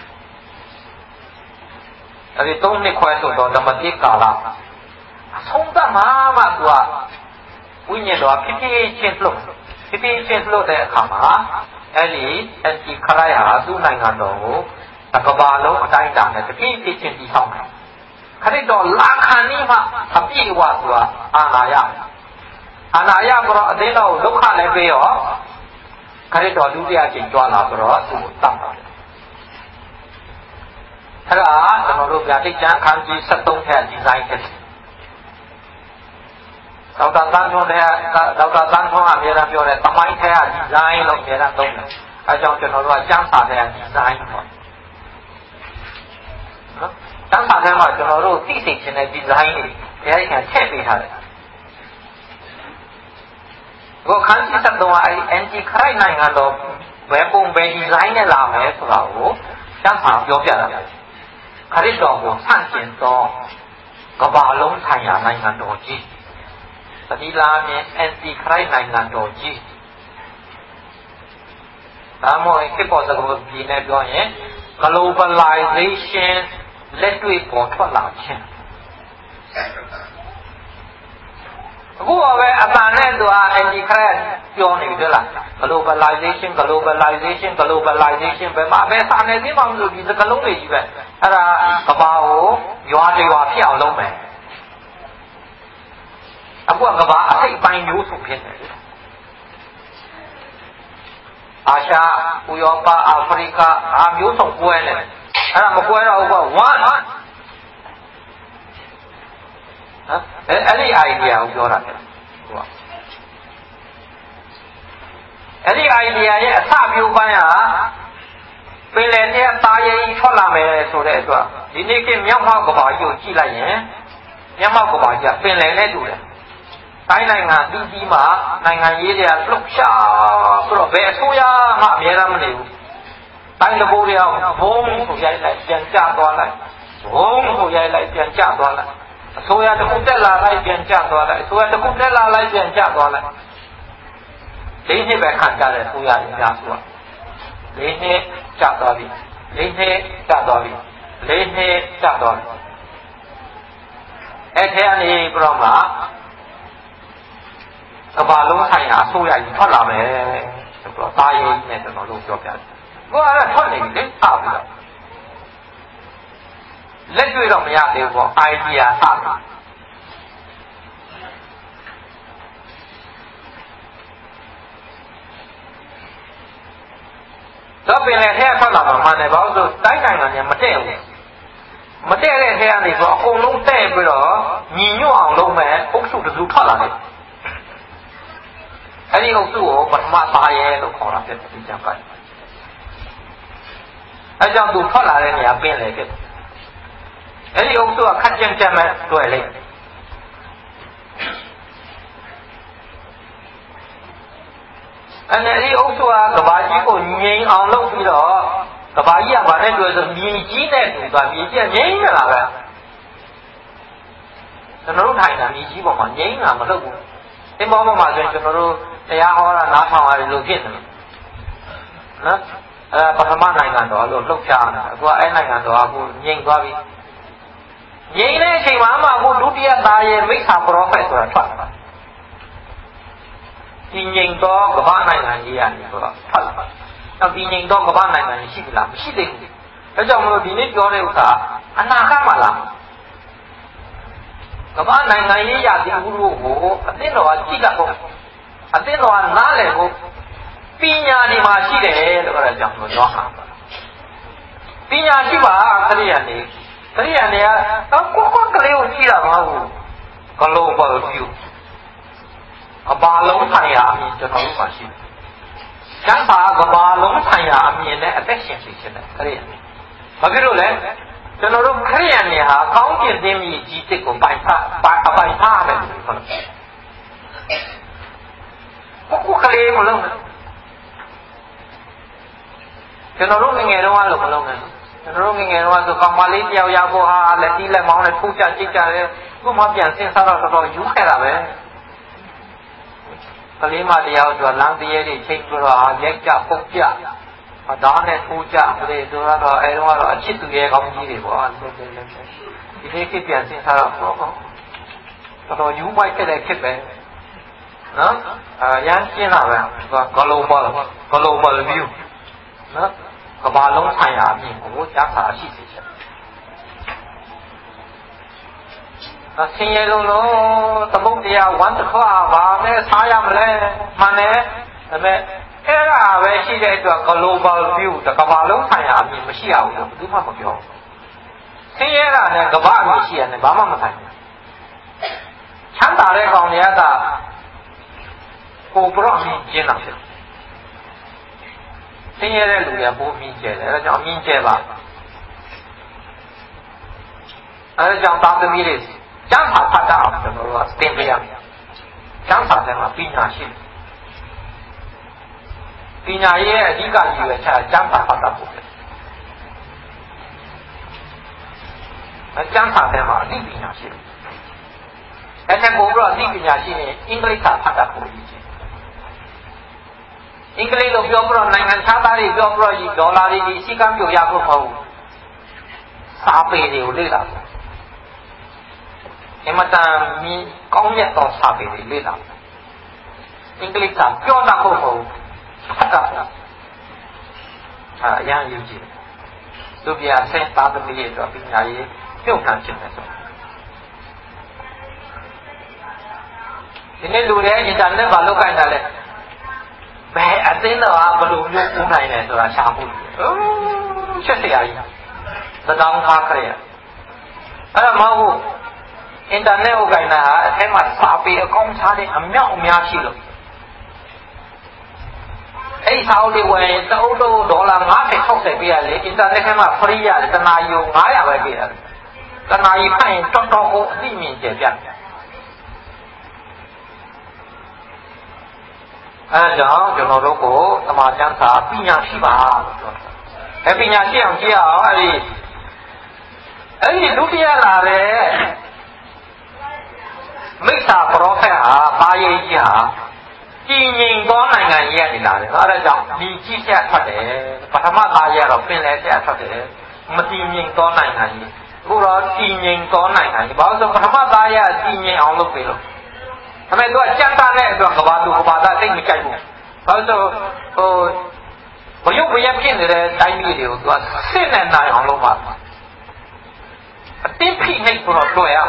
အဲ့ဒီ3နှစ်ခွဲဆိုတော့ဓမ္မတိကာလအဆုံးသတ်မှာမှသူကဝိညာဉ်တော်ဖြစ်ဖြစ်ချင်းလှုပ်တဲ့အခါမှာအဲ့ဒီအန်တီခရိုင်ဟာသူ့နိုင်ငံတော်ကိုကဘာလုံးအတိုင်းအတာနဲ့တပြည့်ပြည့်ချင်းတည်ဆောက်တယ်ခရစ်တော်လာခံနေမှအပြည့်အဝသူကအာဏာရပြီးတော့အသေးတော်ဒုက္ခလည်းပေးရောခရစ်တော်ဒုတိယကျင့်ကြွလာဆိုတော့သူ့ကိုတတ်တယ်အဲ့ဒါကျွန်တော်တို့ဗျာတိတ်ကျမ်းခန်းကြီး73ထဲဒီဇိုင်းဖြစ်တယ်ဒေါက်တာသန်းထွန်းကအမြဲတမ်းပြောတယ်သမိုင်းထဲကဒီဇိုင်းလို့အမြဲတမ်းသုံးတယ်အဲကြောင့်ကျွန်တော်တို့ကကျမ်းစာထဲကဒီဇိုင်းပေါ့နော်ကျမ်းစာထဲမှာကျွန်တော်တို့သိသိချင်းတဲ့ဒီဇိုင်းတွေတရားခံထည့်ပေးထားတယ်ကိုခန်းကြီး73ကအဲဒီ anti ခရိုက်နိုင်ငံတော်ဘယ်ပုံပဲဒီဇိုင်းနဲ့လာမယ်ဆိုတာကိုကျမ်းစာပြောပြတာခရစ်တော်ကိုဆန့်ကျင်သောကမ္ဘာလုံးဆိုင်ရာနိုင်ငံတော်ကြီးသတိလာမြင် anti ခရိုက်နိုင်ငံတော်ကြီးဒါမှမဟုတ်ခေတ်ပေါ်စကားပြည်နဲ့ပြောရင် globalization လက်တွေ့ပေါ်ထွက်လာခြင်းအခုပဲအပန်နဲ့သူက anti ခရိုက်ပြောနေပြီလား globalization ဘယ်မှာပဲစာနယ်ဇင်းမှမလို့ဒီစကားလုံးတွေကြီးပဲအဲ့ဒါကဘာကိုရွာတွေဖြစ်အောင်လုပ်မယ်အခုကဘာအစိတ်ပိုင်းမျိုးစုဖြစ်နေတယ်အာရှဥရောပအာဖရိကအားမျိုးစုံကွဲနေတယ်အဲ့ဒါမကွဲတော့ဘူးက1ဟမ်အဲ့ဒီ idea ကိုပြောတာလေသူကအဲ့ဒီ idea ရဲ့အစပြုပိုင်းဟာပင်လယ်နဲ့သားရည်ထွက်လာမယ်ဆိုတဲ့အတွက်ဒီနေ့ကမြောက်မောက်ကဘာကြီးကိုကြည့်လိုက်ရင်မြောက်မောက်ကဘာကြီးကပင်လယ်နဲ့တူတယ်တိုင်းနိုင်ငံပြီးမှနိုင်ငံရေးတွေကလှုပ်ရှားဆိုတော့ဘယ်အစိုးရမှအများအားမနေဘူးတိုင်းတဘိုးတွေကဘုံကိုရိုက်လိုက်ပြန်ကျသွားလိုက်ဘုံကိုရိုက်လိုက်ပြန်ကျသွားလိုက်အစိုးရတစ်ခုတက်လာလိုက်ပြန်ကျသွားလိုက်အစိုးရတစ်ခုတက်လာလိုက်ပြန်ကျသွားလိုက်၄နှစ်ပဲခံကြတဲ့အစိုးရတွေများဆိုတော့၄နှစ်ကျသွားပြီ၄နှစ်ကျသွားပြီ၄နှစ်ကျသွားပြီအဲ့ထဲကနေပြတော့မှကဘာလုံးဆိုင်ရာအစိုးရကြီးထွက်လာမယ်ဆိုတော့တာရေးနဲ့ကျွန်တော်တို့ပြောပြတယ်။ကိုကလည်းထွက်နေပြီလေစပြီတော့လက်တွေ့တော့မရသေးဘူးပေါ့ idea စပြီတော့ပင်လည်းထဲထွက်လာမှာမှန်တယ်ဘာလို့ဆိုတိုင်းနိုင်ငံကမတည့်ဘူးမတည့်တဲ့ထဲကနေဆိုအကုန်လုံးတဲ့ပြီးတော့ညီညွတ်အောင်လုပ်မယ်အုပ်စုတစ်စုထွက်လာတယ်အဲ့ဒီအုပ်စုကိုပထမသားရဲလို့ခေါ်တာဖြစ်တယ်ဒီကျမ်းပိုင်းအဲကြောင့်သူထွက်လာတဲ့နေရာပင်လေဖြစ်တယ်အဲ့ဒီအုပ်စုကခက်ကြမ်းကြမ်းပဲတွေ့လိမ့်အဲ့ဒီအုပ်စုကကဘာကြီးကိုငြိမ်အောင်လုပ်ပြီးတော့ကဘာကြီးကဘာနဲ့တွေ့ဆိုမြေကြီးနဲ့တူသွားမြေကြီးကငြိမ်နေတာပဲကျွန်တော်တို့ထိုင်တာမြေကြီးပေါ်မှာငြိမ်တာမလုပ်ဘူးအင်းပေါ်မှာဆိုရင်ကျွန်တော်တို့တရားဟောတာနားထောင်ရတယ်လို့ဖြစ်နေတယ်နော်ပထမနိုင်ငံတော်လို့လှုပ်ရှားနေတာအခုကအဲ့နိုင်ငံတော်ကအခုငြိမ်သွားပြီငြိမ်တဲ့အချိန်မှာမှအခုဒုတိယသားရဲ့မိစ္ဆာပရောဖက်ဆိုတာထွက်လာဒီငြိမ်တော့ကမ္ဘာနိုင်ငံကြီးရတယ်ဆိုတော့ထွက်လာတော့ဒီငြိမ်တော့ကမ္ဘာနိုင်ငံကြီးရှိပြီလားမရှိသေးဘူးဒါကြောင့်မလို့ဒီနေ့ပြောတဲ့ဥစ္စာအနာဂတ်မှာလားကမ္ဘာနိုင်ငံရေးရသည်ဘူးလို့ကိုအသင်းတော်ကကြည့်တတ်ဖို့အသင်းတော်ကနားလည်ဖို့ပညာဒီမှာရှိတယ်လို့ပြောကြောင်းလို့ပြောတာပညာရှိပါခရိယာနေကတော့ကိုကလေးကိုကြည့်တာမဟုတ်ဘူး global view အဘာလုံးဆိုင်ရာအမြင်ကျွန်တော်တို့ပါရှိတယ်ကျမ်းစာကဘာလုံးဆိုင်ရာအမြင်နဲ့အသက်ရှင်နေခြင်းနဲ့ခရိယာနေဘာဖြစ်လို့လဲကျကျွန်တော်တို့ခရိယန်တွေဟာကောင်းကျင်ခြင်းမြည်ကြီးတစ်ကိုပိုင်ထားမယ်ဟုတ်ကိုကလေးမလုံးနဲ့ကျွန်တော်တို့ငယ်တုန်းကလို့မလုံးနဲ့ကျွန်တော်တို့ငယ်တုန်းကဆိုကောင်မလေးတယောက်ရောက်ဖို့ဟာလက်တီးလက်မောင်းနဲ့ထိုးကြကြိတ်ကြတယ်ခုမှပြန်ဆင်းစားတော့တော်တော်ယူခဲ့တာပဲကလေးမတယောက်ဆိုလမ်းတရေတွေချိန်ပြီးတော့ရိုက်ကြပုတ်ကြဒါနဲ့ထိုးကြတယ်ဆိုတော့အဲတော့အချစ်သူရဲ့ကောင်းကြီးတွေပေါ့ဒီလေးကပြန်ဆင်းစားတော့တော်တော်ယူမိုက်ခဲ့တဲ့ခစ်ပဲနော်ရမ်းရှင်းတာပဲglobal view နော်ကမ္ဘာလုံးဆိုင်ရာအမြင်ကိုကြားစာရှိစေချင်ဆင်းရဲလုံးသမုတ်တရားဝမ်းတစ်ခွာပါနဲ့စားရမလဲမှန်တယ်ဒါပေမဲ့အဲ့ဒါပဲရှိတဲ့အတွက် global view တကမ္ဘာလုံးဆိုင်ရာအမြင်မရှိရဘူးလို့ဘယ်သူမှမပြောဆင်းရဲတာနဲ့ကမ္ဘာအမြင်ရှိရတယ်ဘာမှမဆိုင်ဘူးချမ်းသာတဲ့ကောင်တွေကကိုယ်ပြောအမြင်ကျင်းတာဖြစ်ဆင်းရဲတဲ့လူတွေကပိုအမြင်ကျဲတယ်အဲဒါကြောင့်အမြင်ကျဲပါအဲဒါကြောင့်သားသမီးတွေကျမ်းစာဖတ်တတ်အောင်ကျွန်တော်တို့ကသင်ပေးရမယ်ကျမ်းစာထဲမှာပညာရှိတယ်ပညာရဲ့အဓိကရည်ရွယ်ချက်ကကျမ်းစာဖတ်တတ်ဖို့ပဲအဲကျမ်းစာထဲမှာအသိပညာရှိတယ်အဲ့ဒါကိုပြောအသိပညာရှိရင်အင်္ဂလိပ်စာဖတ်တတ်ဖို့ရည်ကြီးအင်္ဂလိပ်လိုပြောပြတော့နိုင်ငံခြားသားတွေပြောပြတော့ဒေါ်လာတွေရှိကမ်းပြရဖို့မဟုတ်ဘူးစာပေတွေကိုလေ့လာဖို့အမတန်မီကောင်းရက်သောစာပေတွေလေ့လာအင်္ဂလိပ်စာပြောတတ်ဖို့မဟုတ်ဘူးဖတ်တတ်အရန်ယူကြည့်သူပြဆင်းသားသမီးတွေတော့ပညာရေးပြုတ်ခံခြင်းပဲဆိုဒီနေ့လူတွေအင်တာနက်မှာလောက်ကိုင်းတာလေဘယ်အသိတော့ဘယ်လိုမျိုးဦးနိုင်လဲဆိုတာရှာဖို့ချက်စရာကြီးသတောင်းခါခရအဲ့ဒါမဟုတ်ဘူးအင်တာနက်ကိုကိုင်းတာအထက်မှာစာပေအကောင်းစားတဲ့အမြောက်အများရှိလို့အဲ့ဒီစာအုပ်တွေဝယ်တအုပ်တော့ဒေါ်လာ50 60ပေးရလေအင်တာနက်ထဲမှာ free ရတယ်တနာရီ900ပဲပေးရတယ်တနာရီဖတ်ရင်တော်တော်ကိုအသိမြင်ကျပြတ်အဲဒါကြောင့်ကျွန်တော်တို့ကိုသမာကျမ်းစာပညာရှိပါလို့ပြောတယ်။အဲပညာရှိအောင်ကြည့်အောင်အဲဒီဒုတိယလာတဲ့မိစ္ဆာပရောဖက်ဟာဘာရေးကြီးဟာကြည်ငြိမ်သောနိုင်ငံကြီးကနေလာတယ်။အဲဒါကြောင့်ဒီကြီးချက်ထွက်တယ်။ပထမသားရတော့ပင်လယ်ချက်ထွက်တယ်။မတည်ငြိမ်သောနိုင်ငံကြီးအခုတော့တည်ငြိမ်သောနိုင်ငံကြီးဘာလို့ဆိုပထမသားရတည်ငြိမ်အောင်လုပ်ပေးလို့ဒါပေမဲ့သူကကြက်သားတဲ့အတွက်ကဘာသူကဘာသာသိမကြိုက်ဘူး။ဘာလို့ဘရုပ်ဘရက်ဖြစ်နေတဲ့တိုင်းပြည်တွေကိုသူကစစ်နဲ့နိုင်အောင်လုပ်ပါအတိဖိနှိပ်ဆိုတော့တွေ့ရ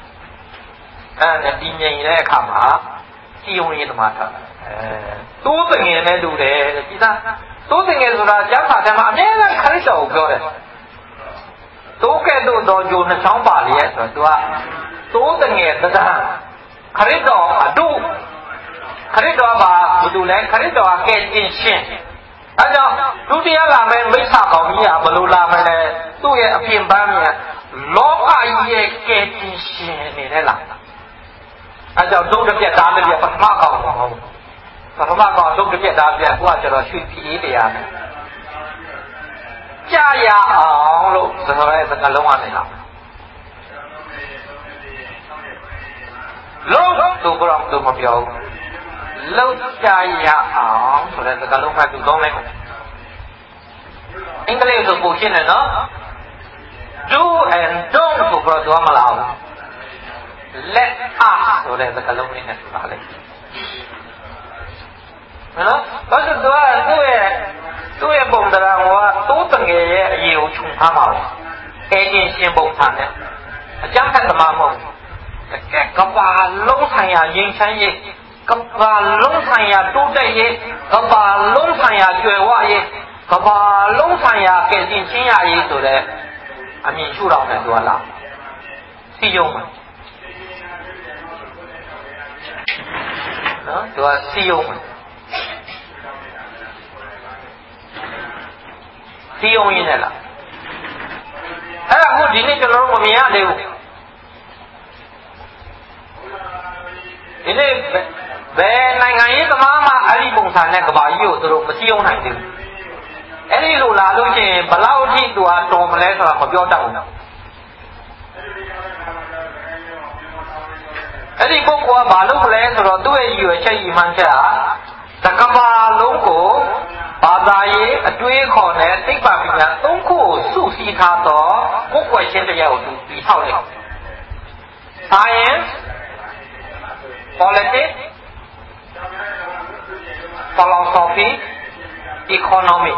အဲဒီငြိမ်တဲ့အခါမှာစီယုံရေးသမားထားတိုးတငယ်နဲ့တူတယ်ဒီသားတိုးတငယ်ဆိုတာကျမ်းစာထဲမှာအများကြီးခရစ်တော်ကိုပြောတယ်တိုးကဲ့သို့တော်ဂျိုနှချောင်းပါလေဆိုတော့သူကတိုးတငယ်သဒ္ဒခရစ်တော်အတုခရစ်တော်ဘာသူလဲခရစ်တော်ကဲ့တင်ရှင်အဲကြောင့်ဒုတိယလာမယ့်မိစ္ဆာကောင်ကြီးကဘယ်လိုလာမလဲသူ့ရဲ့အပြင်ပန်းမြန်လောကကြီးရဲ့ကဲ့တင်ရှင်နေတဲ့လားအဲကြောင့်ဒုတစ်ပြက်သားတစ်ပြက်ပထမကောင်မဟုတ်ပထမကောင်ဒုတစ်ပြက်သားတစ်ပြက်ကိုကကျတော့ရွှေပြည်အေးတရားနဲ့ကြာရအောင်လို့ဆိုတော့စကားလုံးကနေလာလုံးသူကတော့သူမပြောလုံးကြရအောင်ဆိုတဲ့စကားလုံးကသူသုံးလိုက်အင်္ဂလိပ်ဆိုပို့ရှင်းတယ်နော် do and don't ဆိုတော့သူကမလာဘူး let us ဆိုတဲ့စကားလုံးလေးနဲ့သူလာလိုက်နော်ဘာလို့သူရဲ့ပုံတရားကတိုးတငယ်ရဲ့အရေးကိုခြုံထားပါဘူးအဲအင်းရှင်းပုံထားတယ်အကျမ်းဖတ်သမားမဟုတ်ကမ္ဘာလုံးဆိုင်ရာငြိမ်းချမ်းရေးကမ္ဘာလုံးဆိုင်ရာတိုးတက်ရေးကမ္ဘာလုံးဆိုင်ရာကျွယ်ဝရေးကမ္ဘာလုံးဆိုင်ရာကယ်တင်ခြင်းရရေးဆိုတဲ့အမြင်ရှုထောင့်နဲ့သူကလာစီယုံမှာနော်သူကစီယုံမှာစီယုံရင်းနဲ့လားအဲ့ဒါအခုဒီနေ့ကျွန်တော်တို့မမြင်ရသေးဘူးဒီနေ့ဘယ်နိုင်ငံရေးသမားမှအဲ့ဒီပုံစံနဲ့ကဘာကြီးကိုသူတို့မစည်းရုံးနိုင်သေးဘူးအဲ့ဒီလိုလာလို့ရှိရင်ဘလောက်အထိသူကတော်မလဲဆိုတာမပြောတတ်ဘူးအဲ့ဒီပုဂ္ဂိုလ်ကဘာလုပ်မလဲဆိုတော့သူ့ရဲ့ရည်ရွယ်ချက်ရည်မှန်းချက်ကသကဘာလုံးကိုဘာသာရေးအတွေးခေါ်တဲ့သိပ္ပံပညာသုံးခုကိုစုစည်းထားသောကိုယ်ွယ်ချင်းတရားကိုသူတည်ဆောက်လိုက် Science Politics Philosophy Economy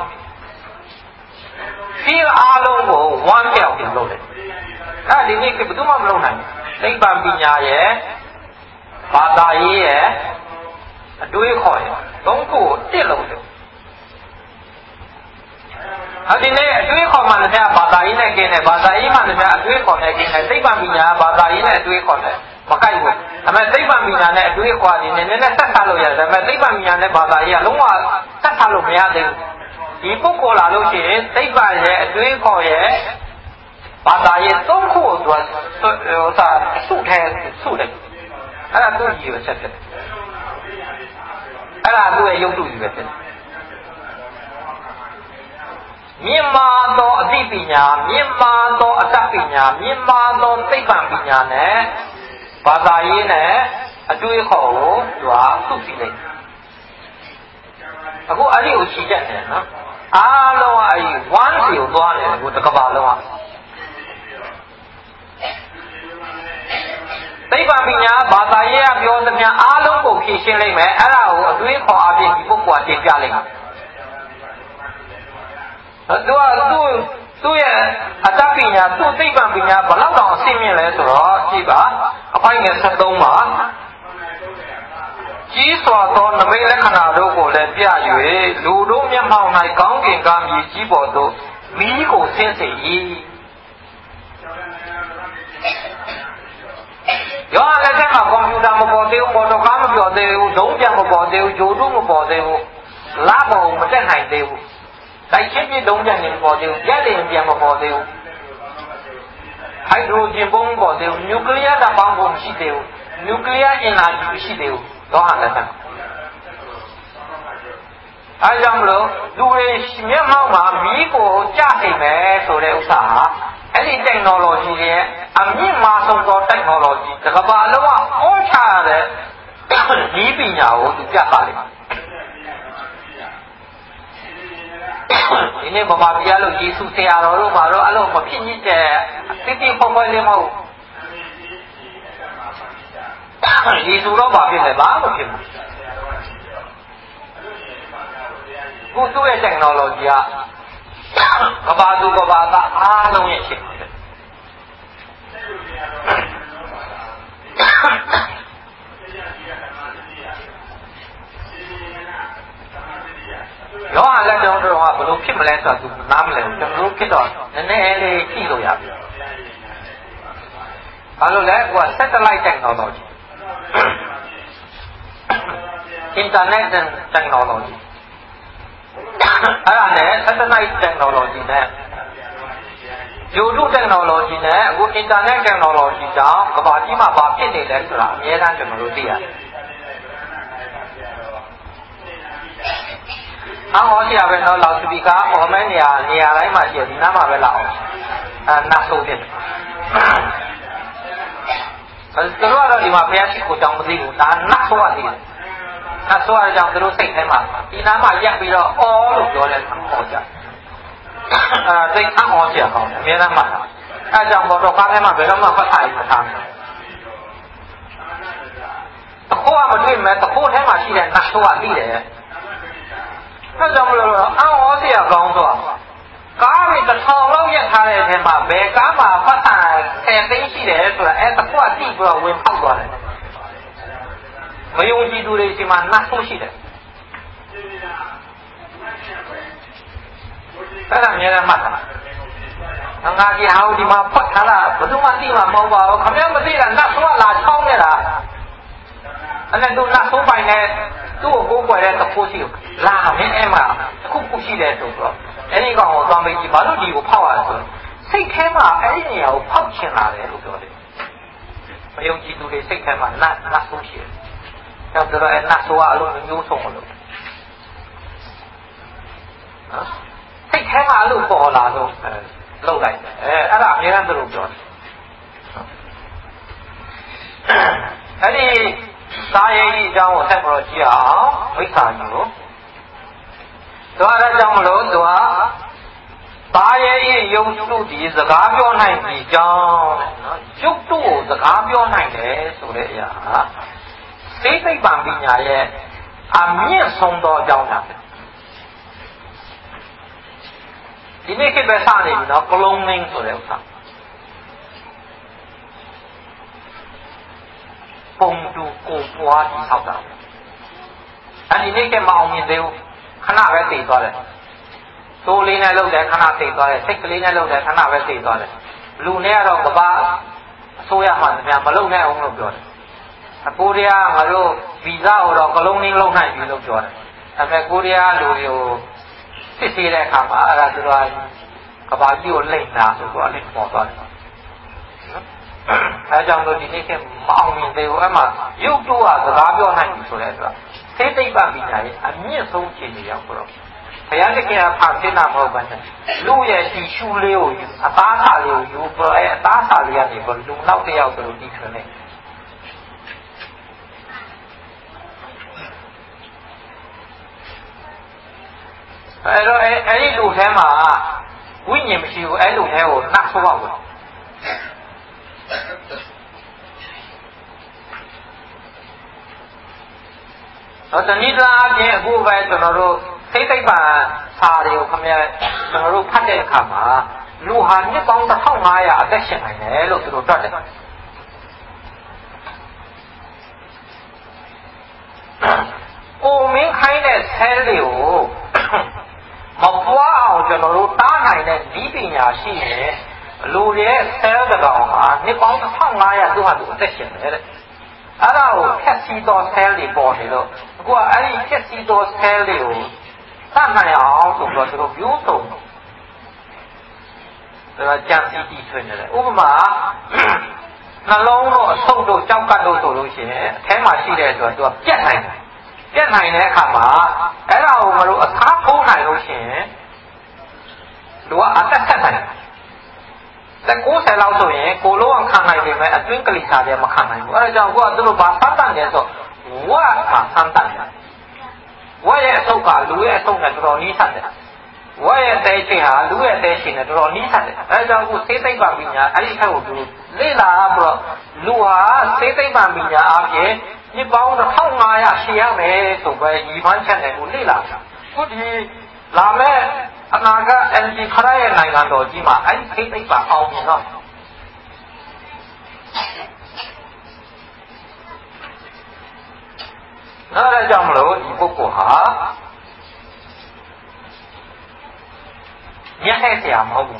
ဒီအားလုံးကိုဝမ်းပြောက်လုပ်တယ်အဲ့ဒီနေ့ကဘယ်သူမှမလုပ်နိုင်ဘူးသိပ္ပံပညာရဲ့ဘာသာရေးရဲ့အတွေးခေါ်ရဲ့သုံးခုကိုတစ်လုံးတယ်အဲဒီနေ့အတွေးခေါ်မှလည်းဘာသာရေးနဲ့กินတယ်ဘာသာရေးမှလည်းအတွေးခေါ်နဲ့กินတယ်သိပ္ပံပညာဘာသာရေးနဲ့အတွေးခေါ်တယ်မကိုက်ဘူးဒါပေမဲ့သိပ္ပံပညာနဲ့အတွေးခေါ်ဒီနည်းနည်းဆက်ထားလို့ရတယ်ဒါပေမဲ့သိပ္ပံပညာနဲ့ဘာသာရေးကလုံးဝဆက်ထားလို့မရသေးဘူးဒီပုဂ္ဂိုလ်လာလို့ရှိရင်သိပ္ပံရဲ့အတွေးခေါ်ရဲ့ဘာသာရေးသုံးခုကိုသူကစုတယ်အဲ့ဒါသူ့ကြီးပဲဆက်တယ်အဲ့ဒါသူ့ရဲ့ရုပ်တုကြီးပဲဖြစ်တယ်မြင့်မာသောအသိပညာမြင့်မာသောအတ္တပညာမြင့်မာသောသိပ္ပံပညာနဲ့ဘာသာရေးနဲ့အတွေးခေါ်ကိုသူကစုစည်းလိုက်အခုအဲ့ဒီကိုချီတက်တယ်နော်အားလုံးကအဲ့ဒီ1စီကိုသွားတယ်ကိုတစ်ကမ္ဘာလုံးကသိပ္ပံပညာဘာသာရေးကပြောသမျှအားလုံးကိုဖြည့်ရှင်းလိုက်မယ်အဲ့ဒါကိုအတွေးခေါ်အပြင်ဒီပုဂ္ဂိုလ်ကတင်ပြလိုက်မယ်သူ့ရဲ့အတ္တပညာသူ့သိပ္ပံပညာဘယ်လောက်တောင်အဆင့်မြင့်လဲဆိုတော့ကြည့်ပါအပိုင်းငယ်73မှာကြီးစွာသောနမိတ်လက္ခဏာတို့ကိုလည်းပြ၍လူတို့မျက်မှောက်၌ကောင်းကင်ကမြေကြီးပေါ်သို့မီးကိုဆင်းစေ၏ယောဟန်လက်ထက်မှာကွန်ပျူတာမပေါ်သေးဘူးမော်တော်ကားမပေါ်သေးဘူးဒုံးပြန်မပေါ်သေးဘူးဂျိုတုမပေါ်သေးဘူးလပေါ်မတက်နိုင်သေးဘူးတိုက်ချင်းပြဒုံးပြန်နေမပေါ်သေးဘူးရက်လင်ပြန်မပေါ်သေးဘူးဟိုက်ဒရိုဂျင်ဘုံမပေါ်သေးဘူးနျူကလ িয়ার ဓာတ်ပေါင်းဘုံမရှိသေးဘူးနျူကလ িয়ার အင်နာဂျီမရှိသေးဘူးယောဟန်လက်ထက်အဲကြောင့်မလို့လူတွေမျက်မှောက်မှာမီးကိုကြားနိုင်မယ်ဆိုတဲ့ဥစ္စာဟာအဲ့ဒီ technology ရဲ့အမြင့်မားဆုံးသော technology တကမ္ဘာလုံးကအောချရတဲ့ဒီပညာကိုသူပြပါလိမ့်မယ်ဒီနေ့ဗမာပြည်လို့ယေရှုဆရာတော်တို့မှာတော့အဲ့လိုမဖြစ်ညစ်တဲ့တိတိပေါက်ပေါက်လေးမဟုတ်ယေရှုတော့ဘာဖြစ်လဲဘာမှမဖြစ်ဘူးခုသူ့ရဲ့ technology ကကဘာသူကဘာသာအားလုံးရဲ့ဖြစ်တယ်ယောဟန်လက်တော်တို့ကဘလို့ဖြစ်မလဲဆိုတာသူနားမလဲဘူးကျွန်တော်တို့ဖြစ်တော့နည်းနည်းလေးကြည့်လို့ရပြီဘာလို့လဲကိုက satellite technology internet technology အဲ့ဒါနဲ့ satellite technology နဲ့ဂျိုတု technology နဲ့အခု internet technology ကြောင့်ကမ္ဘာကြီးမှာဘာဖြစ်နေလဲဆိုတာအများအားကျွန်တော်တို့သိရတယ်အော်ဆရာပဲတော့လောက်စပီကာအော်မဲနေရာတိုင်းမှာရှိတယ်ဒီနားမှာပဲလောက်နတ်ဆိုးဖြစ်တယ်သူတို့ကတော့ဒီမှာဘုရားရှိခိုးကြောင်းမသိဘူးဒါနတ်ဆိုးရတယ်နတ်ဆိုးရကြောင်းသူတို့စိတ်ထဲမှာဒီနားမှာရက်ပြီးတော့အော်လို့ပြောလဲခေါ်ကြသိအော်ဆရာကောင်းတယ်အများအားမှာအဲကြောင့်ဘောတော့ကားထဲမှာဘယ်တော့မှဖတ်ထားရမှာထားတယ်တခိုးကမတွေ့မဲ့တခိုးထဲမှာရှိတဲ့နတ်ဆိုးကသိတယ်အဲ့ကြောင့်မလို့အော်ဆရာကောင်းတော့ကားတွေတစ်ထောင်လောက်ရက်ထားတဲ့အချိန်မှာဘယ်ကားမှာဖတ်တာ10သိန်းရှိတယ်ဆိုတာအဲ့တခွတ်တိပြီးတော့ဝင်ဖောက်သွားတယ်မယုံကြည်သူတွေဒီမှာနှတ်ဆိုးရှိတယ်အဲ့ဒါများတယ်မှတ်တာငါကြီးဟောဒီမှာဖတ်ထားတာဘယ်သူမှသိမှာမဟုတ်ပါဘူးခင်ဗျားမသိတာနှတ်ဆိုးလာချောင်းနေတာအဲ့ဒါတို့နှတ်ဆိုးပိုင်နေသူ့ကိုကိုယ်ွယ်တဲ့တခိုးရှိလာမင်းအဲ့မှာအခုရှိတယ်ဆိုတော့အဲ့ဒီကောင်ကိုသွားမေးကြည့်ဘာလို့ဒီကိုဖောက်ရလဲဆိုစိတ်ထဲမှာအဲ့ဒီနေရာကိုဖောက်ချင်လာတယ်လို့ပြောတယ်မယုံကြည်သူတွေစိတ်ထဲမှာနတ်ဆိုးရှိတယ်ဒါဆိုတော့အဲ့နတ်ဆိုးကအလုံးမျိုးဆုံးမလို့နော်စိတ်ထဲမှာအလို့ပေါ်လာတော့လောက်လိုက်တယ်အဲ့ဒါအများကြီးတို့ပြောတယ်အဲ့ဒီသားရဲ့အကြောင်းကိုဆက်ပြီးတော့ကြည့်အောင်ဝိသံကိုတော့အဲ့ဒါကြောင့်မလို့သူကသားရဲ့ယုံတုဒီစကားပြောနိုင်ပြီကြောင်းတဲ့နော်ယုတ်တုကိုစကားပြောနိုင်တယ်ဆိုတဲ့အရာဟာသိသိပ္ပံပညာရဲ့အမြင့်ဆုံးသောအကြောင်းလားဒီနေ့ခေတ်ပဲစနေပြီနော်ကလုံးမင်းဆိုတဲ့ဥစ္စာပုံတူကိုပွားပြီးဆောက်တာအဲဒီနေ့ကမအောင်မြင်သေးဘူးခဏပဲသိသွားတယ်တိုးလေးနဲ့လုပ်တယ်ခဏသိသွားတယ်စိတ်ကလေးနဲ့လုပ်တယ်ခဏပဲသိသွားတယ်လူနဲ့ကတော့ကဘာအစိုးရမှများမလုပ်နိုင်အောင်လို့ပြောတယ်ကိုရီးယားငါတို့ဗီဇကိုတော့ကလုံးလေးလုပ်နိုင်ပြီလို့ပြောတယ်ဒါပေမဲ့ကိုရီးယားလူတွေကိုစစ်ဆေးတဲ့အခါမှာအဲ့ဒါသူတို့ကဘာကြီးကိုလိမ့်တာဆိုတော့အဲ့ပေါ်သွားတယ်အဲကြောင့်လို့ဒီနေ့ကမအောင်မြင်သေးဘူးအဲ့မှာရုပ်တို့ကစကားပြောနိုင်ပြီဆိုတဲ့အတွက်သိသိပ္ပံပညာရဲ့အမြင့်ဆုံးခြေနေရောက်တော့ဘုရားတကယ်ဖန်ဆင်းတာမဟုတ်ပါနဲ့လူရဲ့ဒီရှူလေးကိုအသားစာလေးကိုယူပေါ်အဲအသားစာလေးကနေပေါ်လူနောက်တစ်ယောက်ဆိုလို့ဒီထွန်းနေအဲ့တော့အဲ့ဒီလူထဲမှာဝိညာဉ်မရှိဘူးအဲ့လူထဲကိုနှက်ဆိုးပါဘူးတော့တဏှိတာအပြင်အခုပဲကျွန်တော်တို့သိသိပ္ပံစာတွေကိုခင်ဗျာကျွန်တော်တို့ဖတ်တဲ့အခါမှာလူဟာနှစ်ပေါင်း1500အသက်ရှင်နိုင်တယ်လို့သူတို့တွက်တယ်ကိုမင်းခိုင်းတဲ့ဆဲတွေကိုမပွားအောင်ကျွန်တော်တို့တားနိုင်တဲ့ဒီပညာရှိရဲ့လူရဲ့ဆဲတကောင်ဟာနှစ်ပေါင်း1500သူ့ဟာသူအသက်ရှင်တယ်တဲ့အဲ့ဒါကိုဖြတ်စီတော်ဆဲတွေပေါ်နေတော့အခုကအဲ့ဒီဖြတ်စီတော်ဆဲတွေကိုတတ်နိုင်အောင်ဆိုတော့သူတို့မျိုးစုံဒါကြံစီတီထွင်နေတယ်ဥပမာနှလုံးတို့အဆုပ်တို့ကြောက်ကတ်တို့ဆိုလို့ရှိရင်အထဲမှာရှိတဲ့ဆိုတော့သူကပြတ်နိုင်တယ်ပြတ်နိုင်တဲ့အခါမှာအဲ့ဒါကိုမလို့အခါဖုံးနိုင်လို့ရှိရင်သူကအသက်ဆက်နိုင်တယ်လက်90လောက်ဆိုရင်ကိုလုံးအောင်ခံနိုင်ပေမဲ့အတွင်းကလေးစားတယ်မခံနိုင်ဘူးအဲဒါကြောင့်ကိုကသူတို့ဘာစမ်းတတ်လဲဆိုဝါမှာစမ်းတတ်တယ်ဝါရဲ့အဆုပ်ကလူရဲ့အဆုပ်နဲ့တော်တော်နီးစပ်တယ်ဝါရဲ့တဲချင်းဟာလူရဲ့တဲချင်းနဲ့တော်တော်နီးစပ်တယ်အဲဒါကြောင့်ကိုသိသိပ္ပံပညာအဲ့ဒီအချက်ကိုသူလေ့လာပြီးတော့လူဟာသိသိပ္ပံပညာအပြင်ဒီပေါင်း1500ရှိရမယ်ဆိုပဲညီမချက်တယ်ကိုလေ့လာတာခုဒီလာမဲ့အနာဂတ် NG ခရရဲ့နိုင်ငံတော်ကြီးမှာအဲ့ဒီသိပ္ပံအောင်မြင်တော့ဒါကြောင့်မလို့ဒီပုဂ္ဂိုလ်ဟာညှက်ခဲ့ဆရာမဟုတ်ဘူး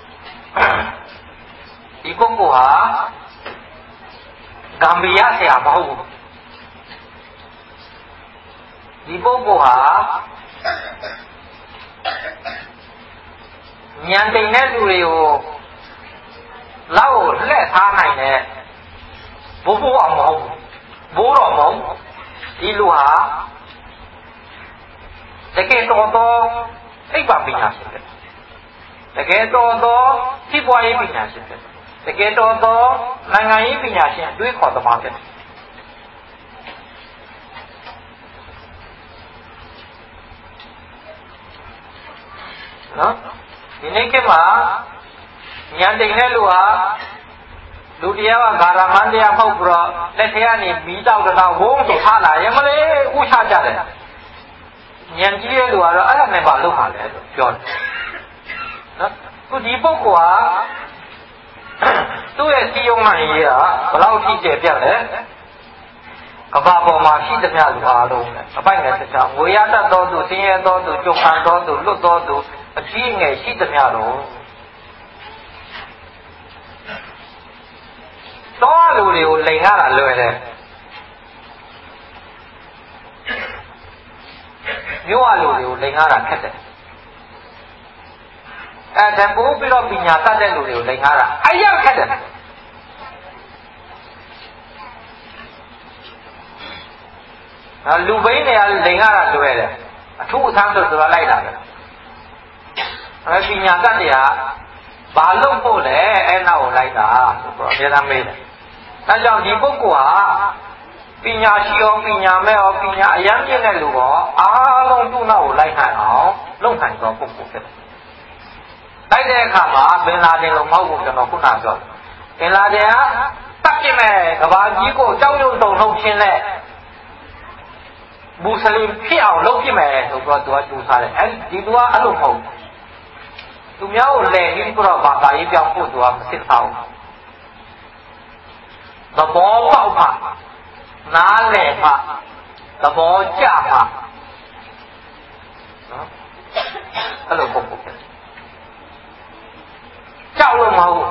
ဒီပုဂ္ဂိုလ်ဟာဂမ်ဘီယာဆရာမဟုတ်ဘူးဒီပုဂ္ဂိုလ်ဟာဉာဏ်တိမ်တဲ့လူတွေကိုလောက်ကိုလှည့်ထားနိုင်တဲ့ဘိုးအောင်မဟုတ်ဘူးဘိုးတော်မဟုတ်ဒီလူဟာတကယ်တော်သောသိပ္ပံပညာရှင်တကယ်တော်သောစီးပွားရေးပညာရှင်တကယ်တော်သောနိုင်ငံရေးပညာရှင်အတွေးခေါ်သမားဖြစ်တယ်နော်ဒီနေ့ကမှဉာဏ်တိမ်တဲ့လူဟာလူတရားကဂါရမန်တရားမဟုတ်ဘူးတော့လက်ထဲကနေမီးတောက်တော့ဝုန်းဆိုထားလာရမလဲဥချကြတယ်ဉာဏ်ကြီးတဲ့လူကတော့အဲ့ဒါနဲ့ပါလုပ်ပါလေလို့ပြောတယ်နော်ခုဒီပုဂ္ဂိုလ်ဟာသူ့ရဲ့စီယုံမှန်ရေးကဘယ်လောက်ထိကျယ်ပြန့်လဲကဘာပေါ်မှာရှိသမျှလူအားလုံးအပိုက်ငယ်တစ်ချောင်းငွေရတတ်တော်သူဆင်းရဲတော်သူကြုံခံတော်သူလွတ်တော်သူအကြီးငယ်ရှိသမျှတော့တော်လူတွေကိုလိန်ရတာလွယ်တယ်မြို့အလူတွေကိုလိန်ရတာခက်တယ်ဒါပို့ပြီးတော့ပညာတတ်တဲ့လူတွေကိုလိန်ထားတာအရခက်တယ်လူဘိန်းတွေကလိန်ရတာလွယ်တယ်အထူးအဆန်းဆိုသူကလိုက်တာပဲပညာတတ်တွေကဘာလို့ဖို့လဲအဲ့နောက်ကိုလိုက်တာဆိုတော့အများသားမေးတယ်အဲကြောင့်ဒီပုဂ္ဂိုလ်ဟာပညာရှိရောပညာမဲ့ရောပညာအယမ်းပြည့်တဲ့လူရောအားလုံးသူ့နောက်ကိုလိုက်နိုင်အောင်လုပ်နိုင်သောပုဂ္ဂိုလ်ဖြစ်တယ်လိုက်တဲ့အခါမှာဘင်လာဒင်လို့မဟုတ်ဘူးကျွန်တော်ခုနပြောဘင်လာဒင်ကတတ်ပြမဲ့ကဘာကြီးကိုကြောက်ရွံ့တုန်လှုပ်ခြင်းနဲ့မွတ်စလင်ဖြစ်အောင်လုပ်ပြမယ်ဆိုတော့သူကကြိုးစားတယ်အဲဒီသူကအဲ့လိုမဟုတ်သူများကိုလည်းဒီပြတော့ဘာသာရေးပြောင်းဖို့သူကမစစ်ဆောင်သဘောပေါက်ပါနားလည်ပါသဘောကျပါနော်အဲ့လိုပုဂ္ဂိုလ်ပဲကြောက်လို့မဟုတ်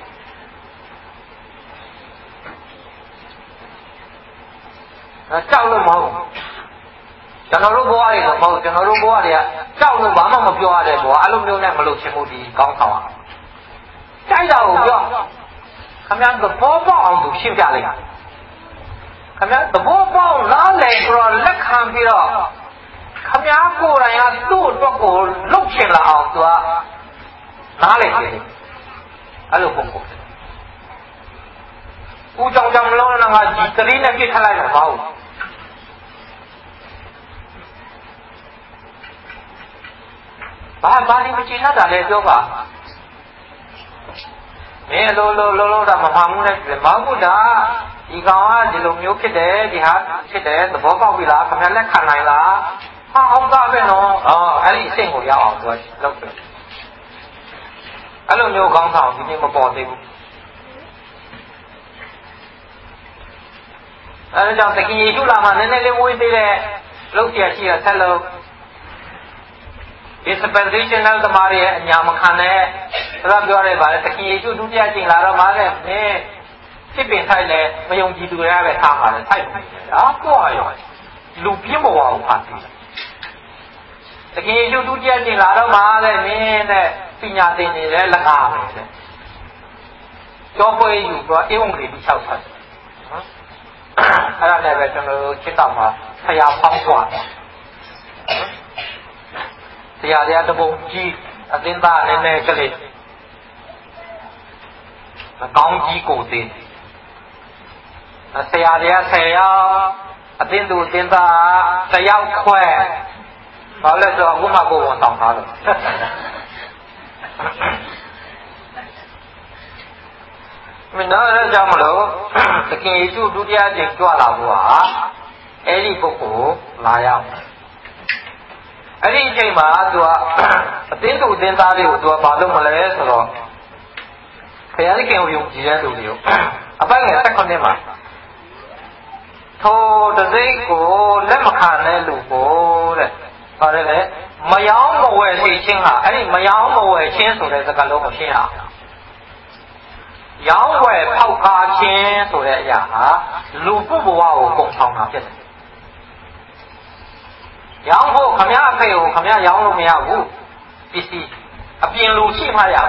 ကြောက်လို့မဟုတ်ကျွန်တော်တို့ဘဝတွေတော့မဟုတ်ကျွန်တော်တို့ဘဝတွေကကြောက်လို့ဘာမှမပြောရတဲ့ဘဝအဲ့လိုမျိုးနဲ့မလုပ်ချင်မှုဒီကောင်းဆောင်အောင်ကြိုက်တာကိုပြောခင်ဗျားသဘောပေါက်အောင်သူရှင်းပြလိုက်ခင်ဗျားသဘောပေါက်နားလည်ပြီးတော့လက်ခံပြီးတော့ခင်ဗျားကိုယ်တိုင်ကသူ့အတွက်ကိုလုပ်ချင်လာအောင်သူကနားလည်တယ်အဲ့လိုပုံပေါ်ဦးကြောင်လုံးနဲ့ငါဒီကလေးနဲ့ပြစ်ထလိုက်မှာမဟုတ်ဘာဒီမချင်တာလည်းပြောပါမင်းလိုတာမမှန်ဘူးနဲ့မဟုတ်တာဒီကောင်ကဒီလိုမျိုးဖြစ်တယ်ဒီဟာဖြစ်တယ်သဘောပေါက်ပြီလားခင်ဗျာလက်ခံနိုင်လားဟာဟုတ်တာပဲနော်အဲ့ဒီအဆင့်ကိုရောက်အောင်သူကလုပ်တယ်အဲ့လိုမျိုးကောင်းဆောင်ဒီနေ့မပေါ်သေးဘူးအဲဒါကြောင့်တခင်ယေရှုလာမှနည်းနည်းလေးဝေးသေးတဲ့လုပ်ရရှိရဆက်လို့ dispensational သမားရဲ့အညာမခံနဲ့ဒါပြောရဲပါလေတခင်ယေရှုဒုတိယကျင့်လာတော့မှလည်းမင်းစစ်ပင်ထိုက်လဲမယုံကြည်သူတွေကပဲထားပါလေထိုက်ပါတော့ရောလူပြင်းမဝအောင်ဖတ်တယ်တခင်ယေရှုဒုတိယကျင့်လာတော့မှလည်းမင်းနဲ့ပညာသင်နေတယ်လကားပဲတဲ့ကြောပွဲယူတော့အေဝံဂေလိ6ဖတ်နော်အဲ့ဒါလည်းပဲကျွန်တော်တို့ချစ်တော်မှာဆရာပေါင်းသွားတယ်ဆရာတပုံကြီးအသင်းသားနည်းနည်းကလေးကောင်းကြီးကိုသိဆရာ10ယောက်အသင်းသူအသင်းသား1ယောက်ခွဲဘာလဲဆိုအခုမှကိုယ်ဝန်ဆောင်ထားလို့မင်းတော့ကြောင့်မလို့သခင်ယေရှုဒုတိယကျင့်ကြွလာဖို့ဟာအဲ့ဒီပုဂ္ဂိုလ်လာရောက်အဲ့ဒီအချိန်မှာသူကအသင်းသူအသင်းသားတွေကိုသူကဘာလုပ်မလဲဆိုတော့ဘုရားသခင်ကိုယုံကြည်တဲ့လူတွေကိုအပတ်ငယ်18မှာထိုတစိမ့်ကိုလက်မခံတဲ့လူကိုတဲ့ဟုတ်တယ်လေမယောင်းမဝယ်စေခြင်းဟာအဲ့ဒီမယောင်းမဝယ်ခြင်းဆိုတဲ့စကားလုံးကိုရှင်းအောင်ရောင်းဝယ်ဖောက်ကားခြင်းဆိုတဲ့အရာဟာလူပုဘဝကိုပုံဆောင်တာဖြစ်တယ်ရောင်းဖို့ခမရအဖေကိုခမရရောင်းလို့မရဘူးပစ္စည်းအပြင်လူရှိမှရ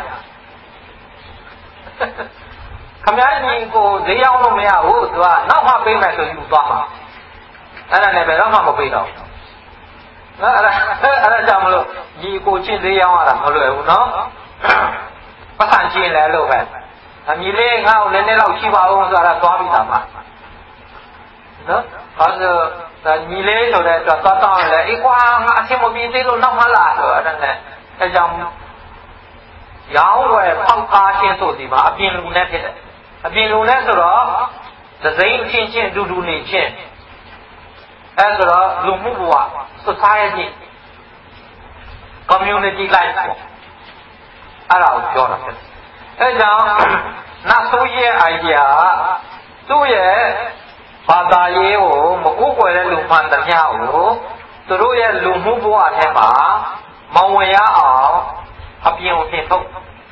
ခမရညီကိုဈေးရောင်းလို့မရဘူးသူကနောက်မှပေးမယ်ဆိုယူသွားမှာအဲ့ဒါနဲ့ပဲတော့မှမပေးတော့နော်အဲ့ဒါကြောင့်မလို့ညီကိုချင်းဈေးရောင်းရတာမလွယ်ဘူးနော်ပတ်စံချင်းလဲလို့ပဲအညီလေးငါ့ကိုနည်းနည်းလောက်ရှိပါဦးဆိုတာသွားပြီးသားမှာနော်ဘာလို့ညီလေးဆိုတဲ့အတွက်သွားတောင်းလဲအေးကွာငါအချင်းမပြေသေးလို့နောက်မှလာဆိုအဲ့ဒါနဲ့အဲကြောင့်ရောင်းဝယ်ဖောက်ကားခြင်းဆိုဒီမှာအပြင်လူနဲ့ဖြစ်တယ်အပြင်လူနဲ့ဆိုတော့သစိမ်းချင်းအတူတူနေချင်းအဲဆိုတော့လူမှုဘဝ society community life ပေါ့အဲ့ဒါကိုပြောတာဖြစ်တယ်အဲကြောင့်နတ်ဆိုးရဲ့ idea သူ့ရဲ့ဘာသာရေးကိုမဥကွယ်တဲ့လူမှန်သမျှကိုသူတို့ရဲ့လူမှုဘဝထဲမှာမဝင်ရအောင်အပြင်ကိုပြင်ထုတ်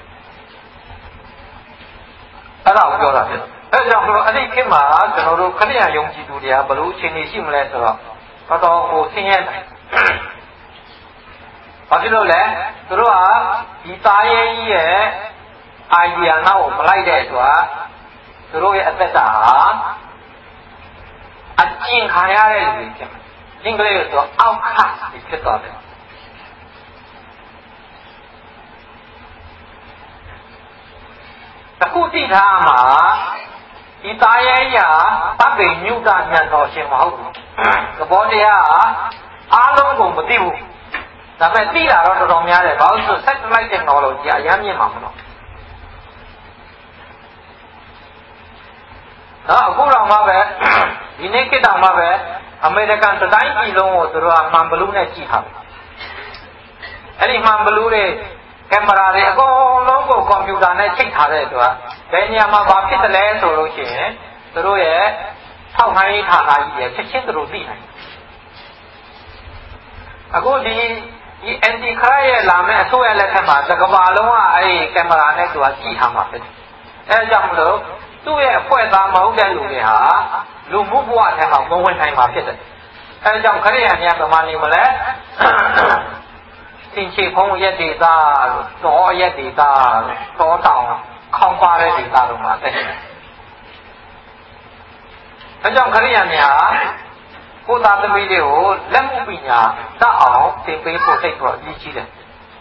အဲ့ဒါကိုပြောတာဖြစ်အဲကြောင့်အဲ့ဒီခေတ်မှာကျွန်တော်တို့ခရိယာယုံကြည်သူတွေကဘယ်လိုအခြေအနေရှိမလဲဆိုတော့တော်တော်ကိုဆင်းရဲတယ်ဘာဖြစ်လို့လဲသူတို့ကဒီသားရဲကြီးရဲ့ idea နောက်ကိုမလိုက်တဲ့အတွက်သူတို့ရဲ့အသက်တာဟာအကျဉ်းခံရတဲ့လူတွေဖြစ်မယ်အင်္ဂလိပ်လိုဆို outcast ဖြစ်သွားတယ်အခုသိထားမှာဒီသားရဲကြီးဟာတပ်ပိညုတဉာဏ်တော်ရှင်မဟုတ်ဘူးသဘောတရားအားလုံးကိုမသိဘူးဒါပေမဲ့သိတာတော့တော်တော်များတယ်ဘာလို့ဆို satellite technology အများကြီးမှာမလို့နော်အခုတော့မှပဲဒီနေ့ခေတ်တောင်မှပဲအမေရိကန်တိုင်းပြည်လုံးကိုသူတို့ကမှန်ဘလူးနဲ့ကြည့်ထားတယ်အဲ့ဒီမှန်ဘလူးတွေကင်မရာတွေအကုန်လုံးကိုကွန်ပျူတာနဲ့ချိန်ထားတဲ့အတွက်ဘယ်နေရာမှာဘာဖြစ်တယ်လဲဆိုလို့ရှိရင်သူတို့ရဲ့ထောက်ခိုင်းဌာနကြီးရဲ့ချက်ချင်းသူတို့သိနိုင်တယ်အခုဒီ anti crime ရဲ့လာမဲ့အစိုးရလက်ထက်မှာတစ်ကမ္ဘာလုံးကအဲ့ဒီကင်မရာနဲ့သူကကြည့်ထားမှာဖြစ်တယ်အဲဒါကြောင့်မလို့သူ့ရဲ့အဖွဲ့သားမဟုတ်တဲ့လူတွေဟာလူမှုဘဝထဲမှာမဝင်နိုင်မှာဖြစ်တယ်အဲဒါကြောင့်ခရိယာများဗမာနေမလဲသင်္ချေဖုံးရက်ဒေတာလို့တော်ရက်ဒေတာလို့တော်တောင်ခေါင်းပါတဲ့ဒေတာတို့မှာသိတယ်အဲကြောင့်ခရိယာများကိုယ်သားသမီးတွေကိုလက်မှုပညာတတ်အောင်သင်ပေးဖို့သိတော့အရေးကြီးတယ်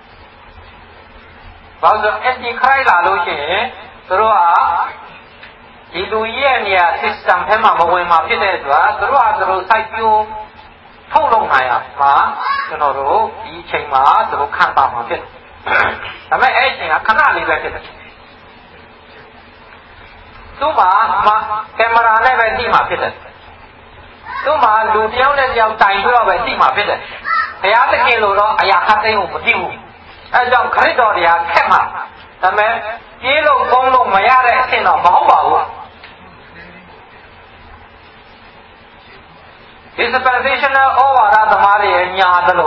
ဘာလို့ anti crime လာလို့ရှိရင်သူတို့ကဒီလူရဲ့နေရာ system ထဲမှာမဝင်မှာဖြစ်တဲ့အတွက်သူတို့ဟာသူတို့စိုက်ပျိုးထုတ်လုပ်နိုင်ရမှာကျွန်တော်တို့ဒီအချိန်မှာသူတို့ခံပါမှာဖြစ်တယ်။ဒါပေမဲ့အဲ့အချိန်ကခဏလေးပဲဖြစ်တယ်။သူ့မှာကင်မရာနဲ့ပဲကြည့်မှာဖြစ်တယ်။သူ့မှာလူတယောက်နဲ့တယောက်တိုင်ပြီးတော့ပဲကြည့်မှာဖြစ်တယ်။ဘုရားသခင်လိုတော့အရာခတ်သိမ်းကိုမကြည့်ဘူး။အဲကြောင့်ခရစ်တော်တရားခက်မှာဒါပေမဲ့ပြေးလို့ကုန်းလို့မရတဲ့အဆင့်တော့မဟုတ်ပါဘူး။ dispensational ဩဝါဒသမားတွေရဲ့ညာသလို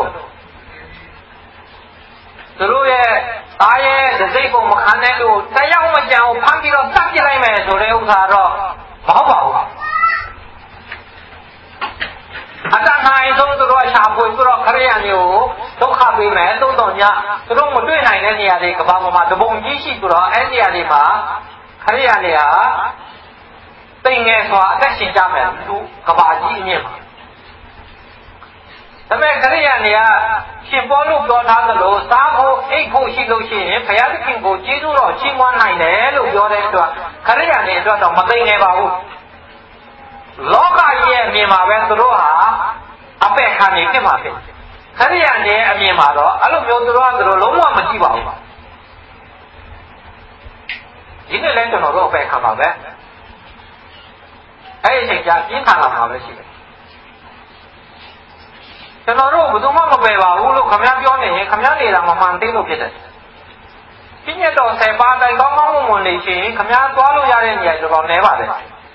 သူတို့ရဲ့အားရဲ့ဒစိတ်ကိုမခံတဲ့လူတယောက်မကြံအောင်ဖမ်းပြီးတော့တတ်ပြလိုက်မယ်ဆိုတဲ့ဥစ္စာတော့မဟုတ်ပါဘူးအတန်ဟိုင်းဆုံးသူတို့ရှာဖွေပြီးတော့ခရိယာမျိုးဒုက္ခပေးမယ်သို့တော်ညသူတို့မတွေ့နိုင်တဲ့နေရာတွေကဘာမှမတပုံကြီးရှိပြီးတော့အဲ့ဒီနေရာတွေမှာခရိယာတွေဟာတိမ်ငယ်စွာအသက်ရှင်ကြမယ်သူကဘာကြီးအမြင့်မှာဒါပေမဲ့ခရိယာတွေကရှင်ပေါလုပြောထားသလိုစားဖို့အိတ်ဖို့ရှိလို့ရှိရင်ဘုရားသခင်ကိုကျေးဇူးတော်ချီးမွမ်းနိုင်တယ်လို့ပြောတဲ့အတွက်ခရိယာတွေအတွက်တော့မသိငယ်ပါဘူးလောကကြီးရဲ့အမြင်မှာပဲသူတို့ဟာအပယ်ခံနေဖြစ်မှာဖြစ်ခရိယာတွေရဲ့အမြင်မှာတော့အဲ့လိုမျိုးသူတို့ကသူတို့လုံးဝမကြည့်ပါဘူးဒီနေ့လည်းကျွန်တော်တို့အပယ်ခံပါပဲအဲ့ဒီအချိန်ကျပြင်းထန်လာမှာပဲရှိတယ်ကျွန်တော်တို့ဘယ်သူမှမပယ်ပါဘူးလို့ခင်ဗျားပြောနေရင်ခင်ဗျားနေတာမမှန်သိလို့ဖြစ်တယ်ပြည့်ညတ်တော်10ပါးတိုင်ကောင်းကောင်းမွန်မွန်နေရှင်ခင်ဗျားသွားလို့ရတဲ့နေရာတွေတော့နဲပါတယ်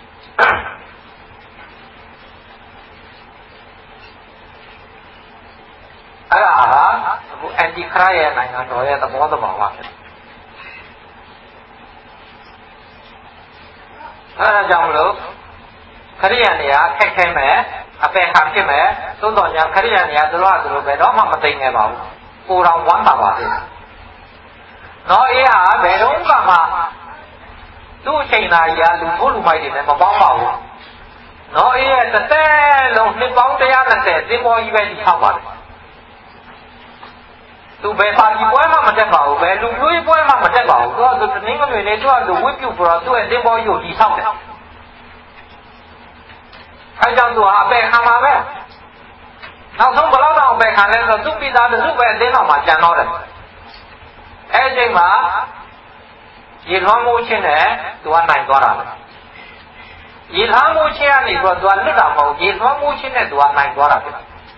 အဲ့ဒါဟာအခု anti crime ရဲ့နိုင်ငံတော်ရဲ့သဘောတဘာဝဖြစ်တယ်အဲ့ဒါကြောင့်မလို့ခရိယာနေရာခက်ခဲမယ်အပယ်ခံဖြစ်မယ်သို့တော်ညာခရိယာနေရာသူတို့ကသူတို့ပဲတော့မှမသိငယ်ပါဘူးကိုယ်တော်ဝမ်းသာပါသေးတယ်နော်အေးဟာဘယ်တော့မှသူ့အချိန်သားကြီးကလူထိုးလူမိုက်တွေနဲ့မပေါင်းပါဘူးနော်အေးရဲ့တစ်သက်လုံးနှစ်ပေါင်း120သင်္ဘောကြီးပဲဒီထောက်ပါတယ်သူဘယ်ပါတီပွဲမှမတက်ပါဘူးဘယ်လူမျိုးပွဲမှမတက်ပါဘူးသူကသူတနည်းမတွေနဲ့သူကသူဝိပြုတ်ပြီးတော့သူ့ရဲ့သင်္ဘောကြီးကိုဒီထောက်တယ်အဲကြောင့်သူဟာအပယ်ခံပါပဲနောက်ဆုံးဘယ်တော့တော့အပယ်ခံလဲဆိုတော့သူ့ပိသားသူ့ပဲအသင်းတော်မှာကြံတော့တယ်အဲအချိန်မှာရေလွှမ်းမိုးခြင်းနဲ့သူကနိုင်သွားတာရေလွှမ်းမိုးခြင်းကနေပြီးတော့သူကလွတ်တာမဟုတ်ရေလွှမ်းမိုးခြင်းနဲ့သူကနိုင်သွားတာပဲ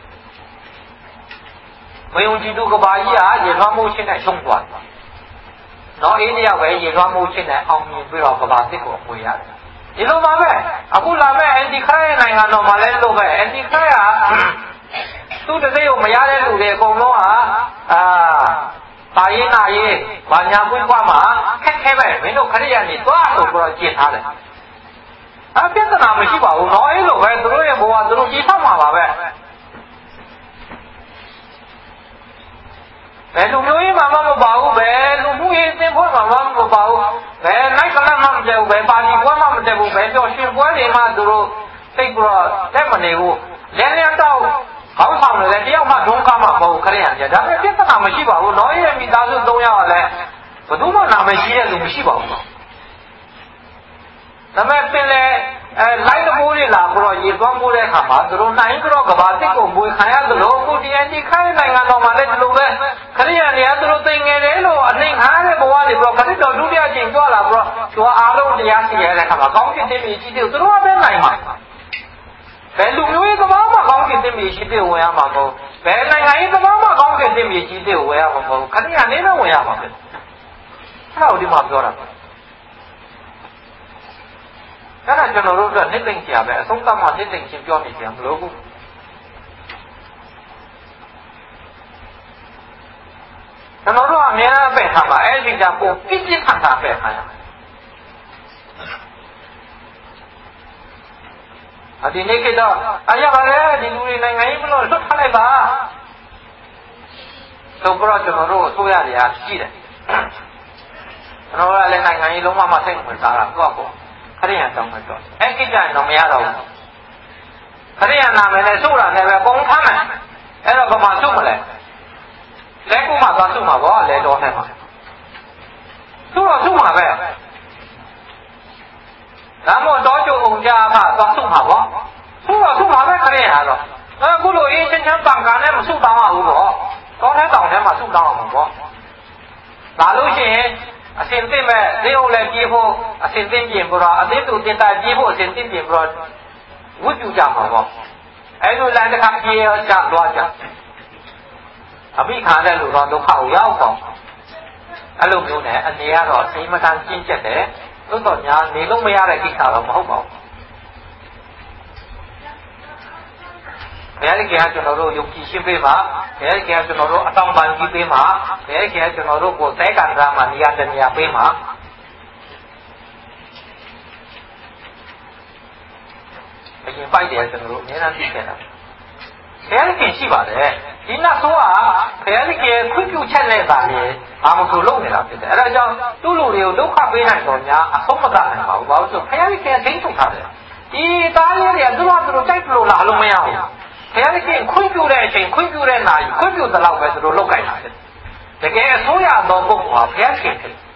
မယုံကြည်သူကဘာကြီးဟာရေလွှမ်းမိုးခြင်းနဲ့ရှုံးသွားတယ်နော်အေးတယောက်ပဲရေလွှမ်းမိုးခြင်းနဲ့အောင်မြင်ပြီးတော့ကဘာစစ်ကိုအပွေရတယ်ဒီလိုပါပဲအခုလာမဲ့ anti crime နိုင်ငံတော်မှာလည်းလို့ပဲ anti crime ဟာသူ့တစိမ့်ကိုမရတဲ့လူတွေအကုန်လုံးဟာပါရေးနာရေးဘာညာကွင်းကွာမှာခက်ခဲပဲမင်းတို့ခရိယာနေသွားလို့ပြောကြည့်ထားတယ်ပြဿနာမရှိပါဘူးနော်အဲ့လိုပဲသူတို့ရဲ့ဘဝသူတို့ကြီးဆောက်မှာပါပဲ bè lù mưu mà mà bảo bè lù mưu tên phối mà bảo bè nãy cái nào mà đều bè ba đi qua mà đều bè cho xuyên qua đi mà rồi tây qua thế mà nếu lên đâu không xong rồi đi ông mà đúng mà bảo cái này vậy đó biết cái nào mà chỉ bảo nói mình ta cứ đâu nhau là và đúng mà nào mà chỉ là đúng chỉ bảo那么本来来的目的啦，不说一桩目的看嘛，就是哪一个个把这个目看下子喽，估计你看那个老嘛来子喽呗，可能人家子喽对眼来喽，你看那不完的不，可能到路边经过了不，说阿龙的呀是来看嘛，刚去对面去的，子喽边来嘛，在路有一个妈妈刚去对面去的我呀嘛不，在那一个妈妈刚去对面去的我呀嘛不，可能人家那我呀嘛不，那我的嘛不了。အဲ့ဒါကျွန်တော်တို့ကနှစ်သိမ့်ကြပဲအဆုံးသတ်မှနှစ်သိမ့်ချင်းပြောနေကြမလို့ဘူးကျွန်တော်တို့အများအားပဲ့ထားပါအဲ့ဒီကပိုပြည့်ပြည့်ထန်ထန်ပဲ့ထားရအဒီနေ့ကတော့အရပါလေဒီလူတွေနိုင်ငံရေးမလို့လွတ်ထားလိုက်ပါဆိုတော့ကျွန်တော်တို့ဆိုရတယ်ဟာရှိတယ်ကျွန်တော်ကလည်းနိုင်ငံရေးလုံးဝမစိတ်ဝင်စားတာတော့ခရိယာတောင်းမတော့အဲ့ကိစ္စတော့မရတော့ဘူးခရိယာနာမည်နဲ့စိုးတာနဲ့ပဲပုံထားမယ်အဲ့တော့ဘာမှစိုးမလဲလက်ကူမှသွားစိုးမှာပေါ့လဲတော်ထဲမှာစိုးတော့စိုးမှာပဲဒါမို့တော့ကျုံအောင်ကြကသွားစိုးမှာပေါ့စိုးတော့စိုးမှာပဲခရိယာတော့အခုလိုအင်းချင်းချင်းပံကန်နဲ့မစိုးတောင်းရဘူးပေါ့တော်ထဲတောင်ထဲမှာစိုးတောင်းအောင်ပေါ့ဒါလို့ရှိရင်အစဉ်သိမဲ့သေဟုတ်လည်းပြေးဖို့အစဉ်သိပြင်ပြီးတော့အသေးသူတင်တာပြေးဖို့အစဉ်သိပြင်ပြီးတော့ဝတ်ပြုကြမှာပေါ့အဲလိုလမ်းတစ်ခါပြေးကြသွားကြအမိခါတဲ့လူတော့ဒုက္ခကိုရောက်တော့အဲ့လိုမျိုးနဲ့အနေကတော့အိမ်မတန်ကျဉ်ကျက်တယ်သို့တော့ညာနေလို့မရတဲ့ကိစ္စတော့မဟုတ်ပါဘူးဘယ်လိုကကျွန်တော်တို့ယုံကြည်ရှင်းပေးပါဘယ်လိုကကျွန်တော်တို့အတောင်ပန်ကြီးပေးပါဘယ်လိုကကျွန်တော်တို့ကိုသဲကံဓာမှာနေရာတနေရာပေးပါအရင်ပိုက်တယ်ကျွန်တော်တို့အများအားသိခဲ့တာဘယ်လိုကရှိပါတယ်ဒီနောက်ဆုံးကဘယ်လိုကခွင့်ပြုချက်နဲ့သာလေဘာမှမလုပ်နေတာဖြစ်တယ်အဲဒါကြောင့်သူ့လူတွေကိုဒုက္ခပေးနိုင်တော့ညာအဆုံးမကနိုင်ပါဘူးဘာလို့ဆိုဘယ်လိုကထိန်းချုပ်ထားတယ်ဒီသားလေးတွေကသူ့ဘာသူတို့တိုက်လို့လာလို့မရဘူးဘုရားရှင်ခွင့်ပြုတဲ့အချိန်ခွင့်ပြုတဲ့နာရီခွင့်ပြုသလောက်ပဲသူတို့လုပ်ကြတာတကယ်အစိုးရတော်ပုဂ္ဂိုလ်ဟာဘုရားရှင်ဖြစ်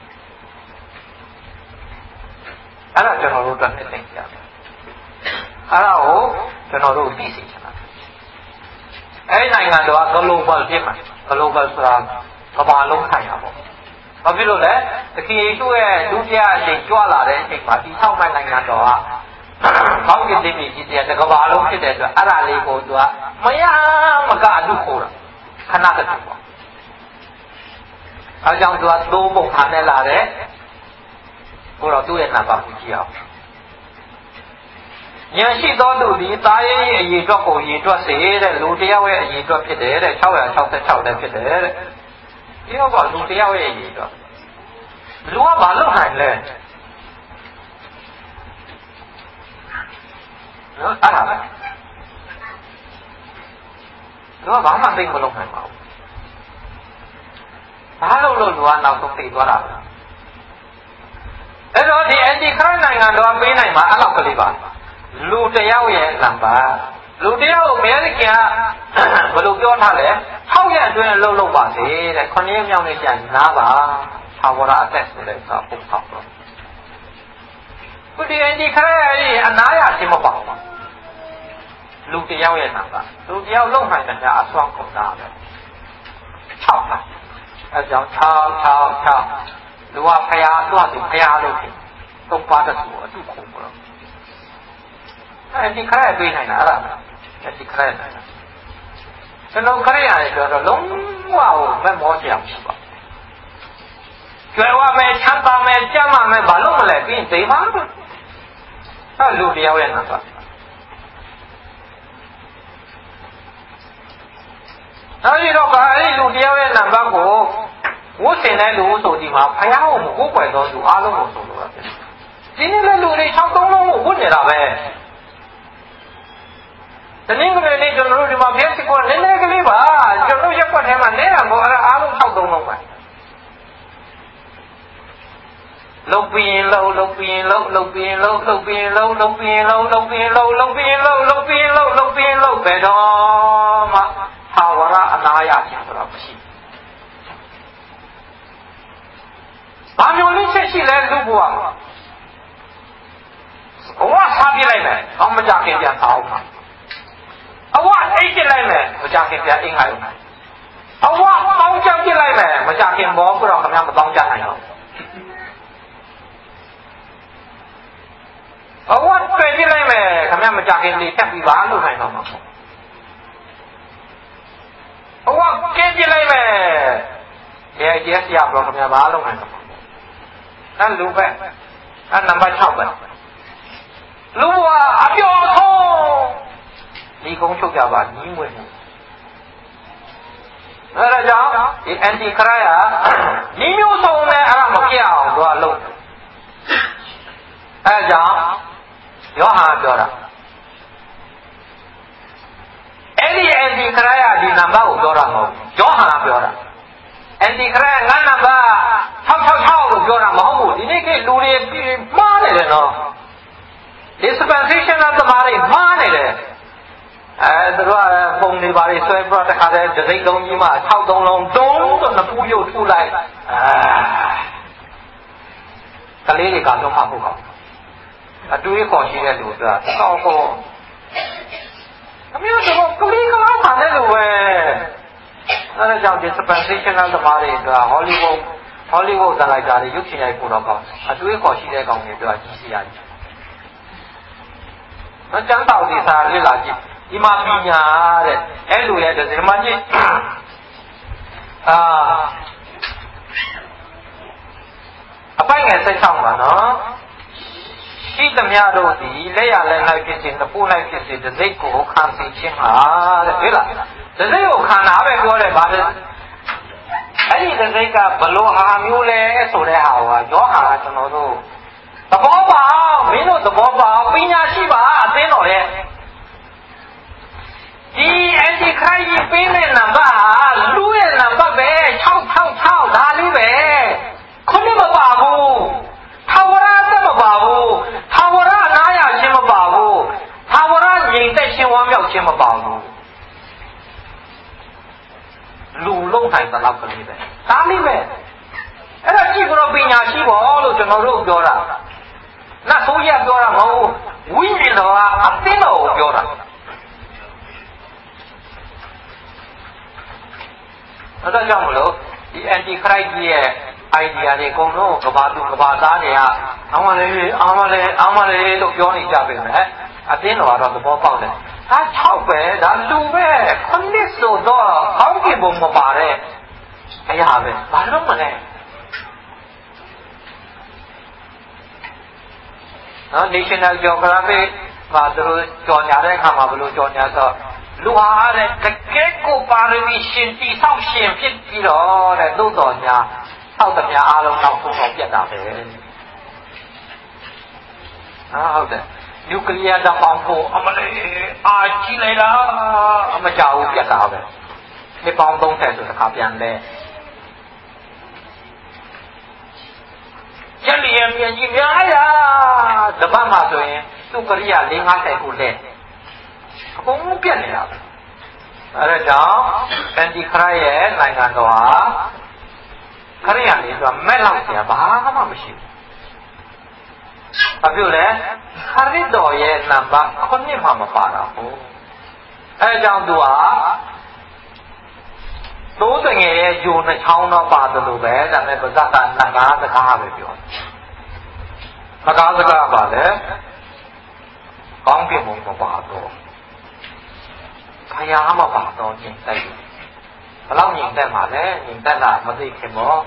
အဲ့ဒါကျွန်တော်တို့တက်နေတယ်ကြာအဲ့ဒါကိုကျွန်တော်တို့သိစေချင်တာအဲ့နိုင်ငံတော်က global ဖြစ်မှာ global ဆိုတာကမ္ဘာလုံးဆိုင်တာပေါ့ဘာဖြစ်လို့လဲတခင်ယေရှုရဲ့ဒုတိယအချိန်ကြွလာတဲ့အချိန်မှာဒီ၆မိုင်နိုင်ငံတော်ကကောင်းကင်တည်မြည်ကြီးတဲ့ကမ္ဘာလုံးဖြစ်တဲ့အတွက်အဲ့ဒါလေးကိုသူကမရမကအတုခိုးတာခဏတည်းပေါ့အဲကြောင့်သူကသုံးပုံခံနဲ့လာတယ်ကိုတော့သူ့ရဲ့နာပါကိုကြည့်အောင်ဉာဏ်ရှိသောသူဒီသားရဲ့အရေးအတွက်ကိုရေးအတွက်စေတဲ့လူတယောက်ရဲ့အရေးအတွက်ဖြစ်တယ်တဲ့666တဲ့ဖြစ်တယ်တဲ့ဒီတော့ကလူတယောက်ရဲ့အရေးအတွက်လူကဘာလုပ်နိုင်လဲနော်အဲ့ဒါပဲတော့ဘာမှသိမလုပ်နိုင်ပါဘူးဘာလို့လူကနောက်ဆုံးသိသွားတာလဲအဲ့တော့ဒီအန်တီခရစ်နိုင်ငံတော်ပေးနိုင်မှာအဲ့လောက်ကလေးပါလူတယောက်ရဲ့နံပါတ်လူတယောက်ကိုအမေရိကန်ဘယ်လိုပြောထားလဲ6ရက်အတွင်းလှုပ်လို့ပါစေတဲ့9ရက်မြောက်နေ့ကျရင်နားပါသာဝရအသက်ဆိုတဲ့ဆိုပုံဖောက်တော့ခုဒီအန်တီခရစ်ရဲ့အနာရခြင်းမပါဘူးလူတယောက်ရဲ့နံပါတ်လူတယောက်လုံနိုင်တဲ့အစွမ်းကုန်တာပဲ6ပါအဲကြောင့်6လူကဖရာတော့သူဖရာလို့ဖြစ်သုံးပါတကူအတုခုံပေါ့အဲဒီခရစ်တွေ့နိုင်တာအဲ့ဒါအဲဒီခရစ်နိုင်တာကျွန်တော်ခရစ်ရတယ်ဆိုတော့လုံးဝမမောကြအောင်ရှိပါကျွဲဝမယ်ချမ်းသာမယ်ကြမ်းမယ်ဘာလို့မလဲပြီးသိပါ့အဲ့လူတယောက်ရဲ့နံပါတ်အဲဒီတော့အဲဒီလူတယောက်ရဲ့နံပါတ်ကိုဝတ်ဆင်တဲ့လူဆိုဒီမှာဖယားကိုမကိုးကွယ်တော့သူအားလုံးကိုဆိုလိုတာဖြစ်တယ်။ဒီနေ့လည်းလူတွေ6-3လုံးကိုဝတ်နေတာပဲ။တတနင်္ဂနွေနေ့ကျွန်တော်တို့ဒီမှာဖျက်စစ်ကောနည်းနည်းကလေးပါကျွန်တော်ရက်ွက်ထဲမှာနဲတာပေါ့အဲ့ဒါအားလုံး6-3လုံးပဲလုံပြင်းလုံဘယ်တော့မှသာဝရအနာရခြင်းဆိုတာမရှိဘာမျိုးလေးချက်ရှိလဲလူဘဝဘဝစားပြလိုက်မယ်အောင်မကြခင်ပြန်တောင်းမှာအဝအိတ်ပြလိုက်မယ်မကြခင်ပြန်အိမ်ခါရုံအဝပေါင်းချပြလိုက်မယ်မကြခင်ဘောကတော့ခင်ဗျားမပေါင်းချနိုင်တော့အဝတ်တွေ့ပြလိုက်မယ်ခင်ဗျားမကြခင်နေဖြတ်ပြီးပါလို့နိုင်တော့မှာအဝကင်းပြလိုက်မယ်ရဲကျက်ရတော့ခင်ဗျားဘာလို့နိုင်တော့အဲ့လူပဲအဲ့နံပါတ်6ပဲလူကအပြောင်းဆုံးဒီကုန်းချုပ်ကြပါညီးမွေးမှုအဲ့ဒါကြောင့်ဒီ anti cry ကညီးမျိုးဆုံးနဲ့အဲ့ဒါမပြအောင်သူကလုပ်အဲ့ဒါကြောင့်ယောဟန်ပြောတာအဲ့ဒီ anti cry ကဒီနံပါတ်ကိုပြောတာမဟုတ်ယောဟန်ကပြောတာ anti cry က9နံပါတ်666လို့ပြောတာမဟုတ်ဘူးဒီနေ့ကလူတွေမှားနေတယ်နော် dispensation သမားတွေမှားနေတယ်သူတို့ကပုံတွေပါတွေဆွဲပြတခါတည်းဒစိတ်လုံးကြီးမှ6-3လုံးတုံးဆိုနှစ်ပူးရုပ်ထုလိုက်ကလေးတွေကတော့မှဖို့ကောင်းအတွေးခေါ်ရှိတဲ့လူဆိုတာတော့ကိုအမျိုးတော့ကလေးကလာတယ်လို့ပဲအဲဒါကြောင့် dispensation သမားတွေကဟောလိဝုဒ်သလိုက်တာတွေရုပ်ရှင်ရိုက်ဖို့တော့ကောင်းအတွေးခေါ်ရှိတဲ့ကောင်တွေပြောကြီးစီရတယ်မကျမ်းတော်ဒီစာလေးလာကြည့်ဒီမှာပညာတဲ့အဲ့လိုရဲ့ဒီမှာကြည့်အပိုင်ငယ်16ပါနော်ရှိသမျှတို့ဒီလက်ရလက်၌ဖြစ်ခြင်းတပူ၌ဖြစ်ခြင်းတစိတ်ကိုခံသိခြင်းဟာတဲ့ဟုတ်လားတစိတ်ကိုခံတာပဲပြောတယ်ဗါလဲအဲ့ဒီတစိတ်ကဘလို့ဟာမျိုးလဲဆိုတဲ့ဟာကယောဟာကကျွန်တော်တို့သဘောပေါက်မင်းတို့သဘောပေါက်ပညာရှိပါအသိတော်ရဲ့ဒီ anti cry ကြီးပေးတဲ့နံပါတ်လူရဲ့နံပါတ်ပဲ666ဒါလေးပဲခုနမပါဘူးသာဝရသက်မပါဘူးသာဝရအနာရခြင်းမပါဘူးသာဝရငြိမ်သက်ခြင်းဝမ်းမြောက်ခြင်းမပါဘူးလူလုံးတိုင်းတလောက်ကလေးပဲဒါလေးပဲအဲ့ဒါကြည့်ကြတော့ပညာရှိဖို့လို့ကျွန်တော်တို့ပြောတာနတ်ဆိုးရပြောတာမဟုတ်ဝိညာဉ်တော်ကအသိတော်ကိုပြောတာအဲ့ဒါကြောင့်မလို့ဒီ anti cry ကြီးရဲ့ idea တွေအကုန်လုံးကဘာသူကဘာသားတွေကအောင်မလေးလို့ပြောနေကြပြီမယ်အသိတော်ကတော့သဘောပေါက်တယ်ဒါ6ပဲဒါလူပဲခဏဆိုတော့အောက်ကဘုံမပါတဲ့အရာပဲဘာလို့မလဲနော် National Geographic မှာသူတို့ကြော်ညာတဲ့အခါမှာဘယ်လိုကြော်ညာဆိုလူဟာတဲ့တကယ်ကိုပါရမီရှင်တိဆောက်ရှင်ဖြစ်ပြီးတော့တဲ့သို့တော်ညာဆောက်တဲ့များအားလုံးတော့ပုံပေါ်ပြတ်တာပဲဟုတ်တယ်နျူကလ িয়ার တော့ပေါင်းဖို့အမလေးအာကြီးလိုက်တာအမကြောက်ဘူးပြတ်တာပဲဒီပေါင်း30ဆိုတစ်ခါပြန်လဲကျက်လျက်မြန်ကြီးများရတပတ်မှဆိုရင်သူ့ကရိယာ4-50ခုလဲအကုန်လုံးပြတ်နေတာပဲအဲဒါကြောင့်အန်တီခရရဲ့နိုင်ငံတော်ဟာခရိယာလေးဆိုတာမဲ့လောက်ဆရာဘာမှမရှိဘူးဘာဖြစ်လဲခရစ်တော်ရဲ့နံပါတ်9မှမပါတော့ဘူးအဲဒါကြောင့်သူဟာသိုးတငယ်ရဲ့ဂျိုနှချောင်းတော့ပါတယ်လို့ပဲဒါပေမဲ့ပါဇက်ကနဂါးစကားပဲပြောနဂါးစကားပါလေကောင်းကင်ဘုံမပါတော့ခရာမပါတော့ညင်တိုက်ဘယ်လောက်ညင်တက်မှာလဲညင်တက်တာမသိခင်ပေါ့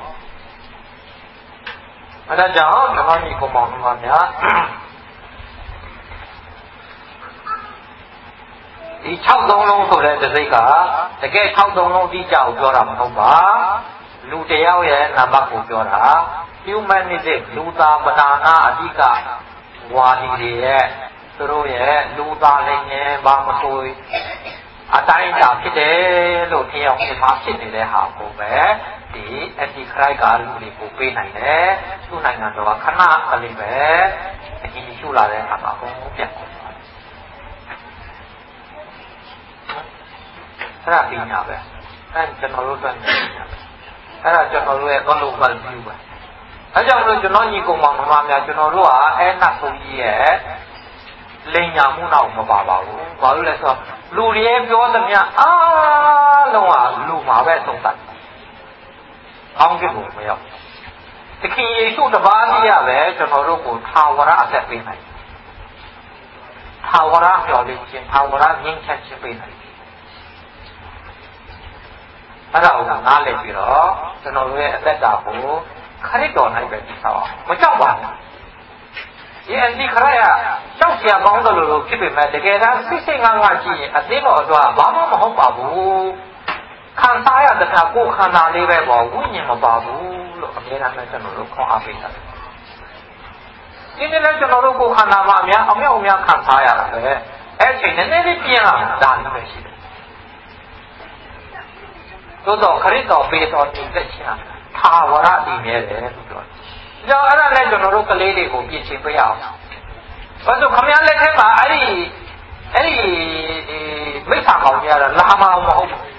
အဲဒါကြောင့်ဓမ္မကြီးကိုမောင်နှမများဒီ6-3လုံးဆိုတဲ့တစိတ်ကတကယ်6-3လုံးတိကျကိုပြောတာမဟုတ်ပါလူတယောက်ရဲ့နံပါတ်ကိုပြောတာ humanistic လူသားပဏာနာအဓိကဝါဒီတွေရဲ့သူတို့ရဲ့လူသားလည်းငယ်ဘာမဆိုအတိုင်းတာဖြစ်တယ်လို့ထင်အောင်ဒီမှာဖြစ်နေတဲ့ဟာကိုပဲဒီအတိခရိုက်ကလူတွေကိုပေးနိုင်တယ်သူ့နိုင်ငံတော်ကခဏကလေးပဲအကြီးရှုလာတဲ့အခါမှာဘုံပြန်ကုန်သွားတယ်အဲ့ဒါပညာပဲအဲ့ကျွန်တော်တို့အတွက်ပညာပဲအဲ့ဒါကျွန်တော်တို့ရဲ့ global view ပဲအဲကြောင့်လို့ကျွန်တော်ညီကောင်မမများကျွန်တော်တို့ကအဲ့နတ်ဘုန်းကြီးရဲ့လိန်ညာမှုတော့မပါပါဘူးဘာလို့လဲဆိုတော့လူတွေပြောသမျှအားလုံးကလူမှာပဲသုံးသပ်အောင်းကကိုမရောက်တခင်ယေရှုတပါးကြီးရပဲကျွန်တော်တို့ကိုထာဝရအသက်ပေးနိုင်ထာဝရပြောလို့ချင်းထာဝရငြိမ်းချမ်းခြင်းပေးနိုင်အဲ့ဒါကိုနားလည်ပြီးတော့ကျွန်တော်တို့ရဲ့အသက်တာကိုခရစ်တော်၌ပဲသိဆောင်မကြောက်ပါဘူးဒီအနိခရယကြောက်စရာကောင်းတယ်လို့ဖြစ်ပေမဲ့တကယ်တမ်းစိတ်စိတ်ငါးငါးကြည့်ရင်အသိတော်အတွက်ဘာမှမဟုတ်ပါဘူးခံစားရတဲ့ကိုယ်ခန္ဓာလေးပဲပေါ့ဝိညာဉ်မပါဘူးလို့အမြဲတမ်းကျွန်တော်တို့ခေါ်အားပေးတာဒီနေ့လည်းကျွန်တော်တို့ကိုယ်ခန္ဓာမှာအများအများခံစားရတာပဲအဲ့ချိန်နည်းနည်းလေးပြင်းလာတာလည်းပဲရှိတယ်သို့တော့ခရစ်တော်ပေးတော်တင်သက်ခြင်းထာဝရတည်မြဲတယ်လို့ပြောတယ်။ကြောင့်အဲ့ဒါနဲ့ကျွန်တော်တို့ကလေးတွေကိုပြင်ဆင်ပေးအောင်။ဘာလို့ခမရလက်ထဲမှာအဲ့ဒီမိစ္ဆာကောင်ကြီးကတော့လာမအောင်မဟုတ်ဘူး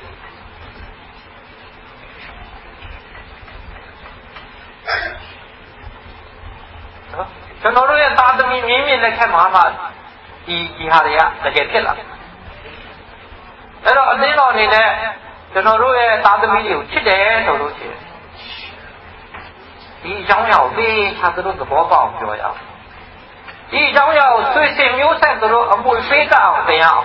။နော်ကျွန်တော်တို့ရဲ့သာသမီမြင်းမြင့်လက်ထဲမှာဒီဟာတွေကတကယ်ဖြစ်လာ။အဲ့တော့အသင်းတော်အနေနဲ့ကျွန်တော်တို့ရဲ့သာသမီတွေကိုချစ်တယ်ဆိုလို့ရှိရင်ဒီအကြောင်းအရာကိုသိချာသူတို့သဘောပေါက်အောင်ပြောရအောင်ဒီအကြောင်းအရာကိုဆွေစဉ်မျိုးဆက်သူတို့အမွေပေးတတ်အောင်သင်ရအောင်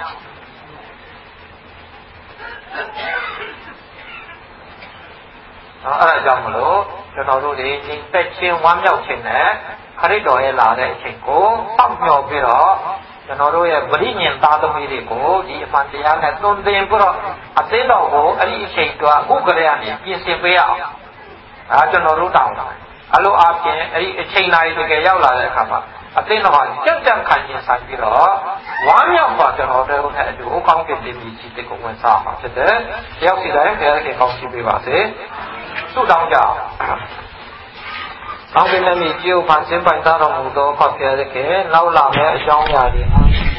အဲ့ဒါကြောင့်မလို့ကျွန်တော်တို့ဒီသက်ချင်းဝမ်းမြောက်ခြင်းနဲ့ခရစ်တော်ရဲ့လာတဲ့အချိန်ကိုစောင့်မျှော်ပြီးတော့ကျွန်တော်တို့ရဲ့ဗရိညင်သားသမီးတွေကိုဒီအမှန်တရားနဲ့သွန်သင်ပြီးတော့အသင်းတော်ကိုအဲ့ဒီအချိန်တွားဥက္ကရာနဲ့ပြင်ဆင်ပေးရအောင်ဒါကျွန်တော်တို့တောင်းတာအလိုအပြင်အဲ့ဒီအချိန်တိုင်းတကယ်ရောက်လာတဲ့အခါမှာအသင်းတော်ကကြက်ကြက်ခံရင်ဆိုင်ပြီးတော့ဝမ်းမြောက်ပါကျွန်တော်တို့နဲ့အတူအကောင်းဖြစ်တဲ့ဒီစီတကိုဝင်စားမှာဖြစ်တယ်တယောက်စီတိုင်းဘုရားခင်ကောင်းချီးပေးပါစေဆုတောင်းကြအောင်ကောင်းကင်နဲ့မြေကြီးကိုဖန်ဆင်းပိုင်သားတော်မူသောဖခင်ရဲ့နောက်လာမယ့်အကြောင်းအရာတွေ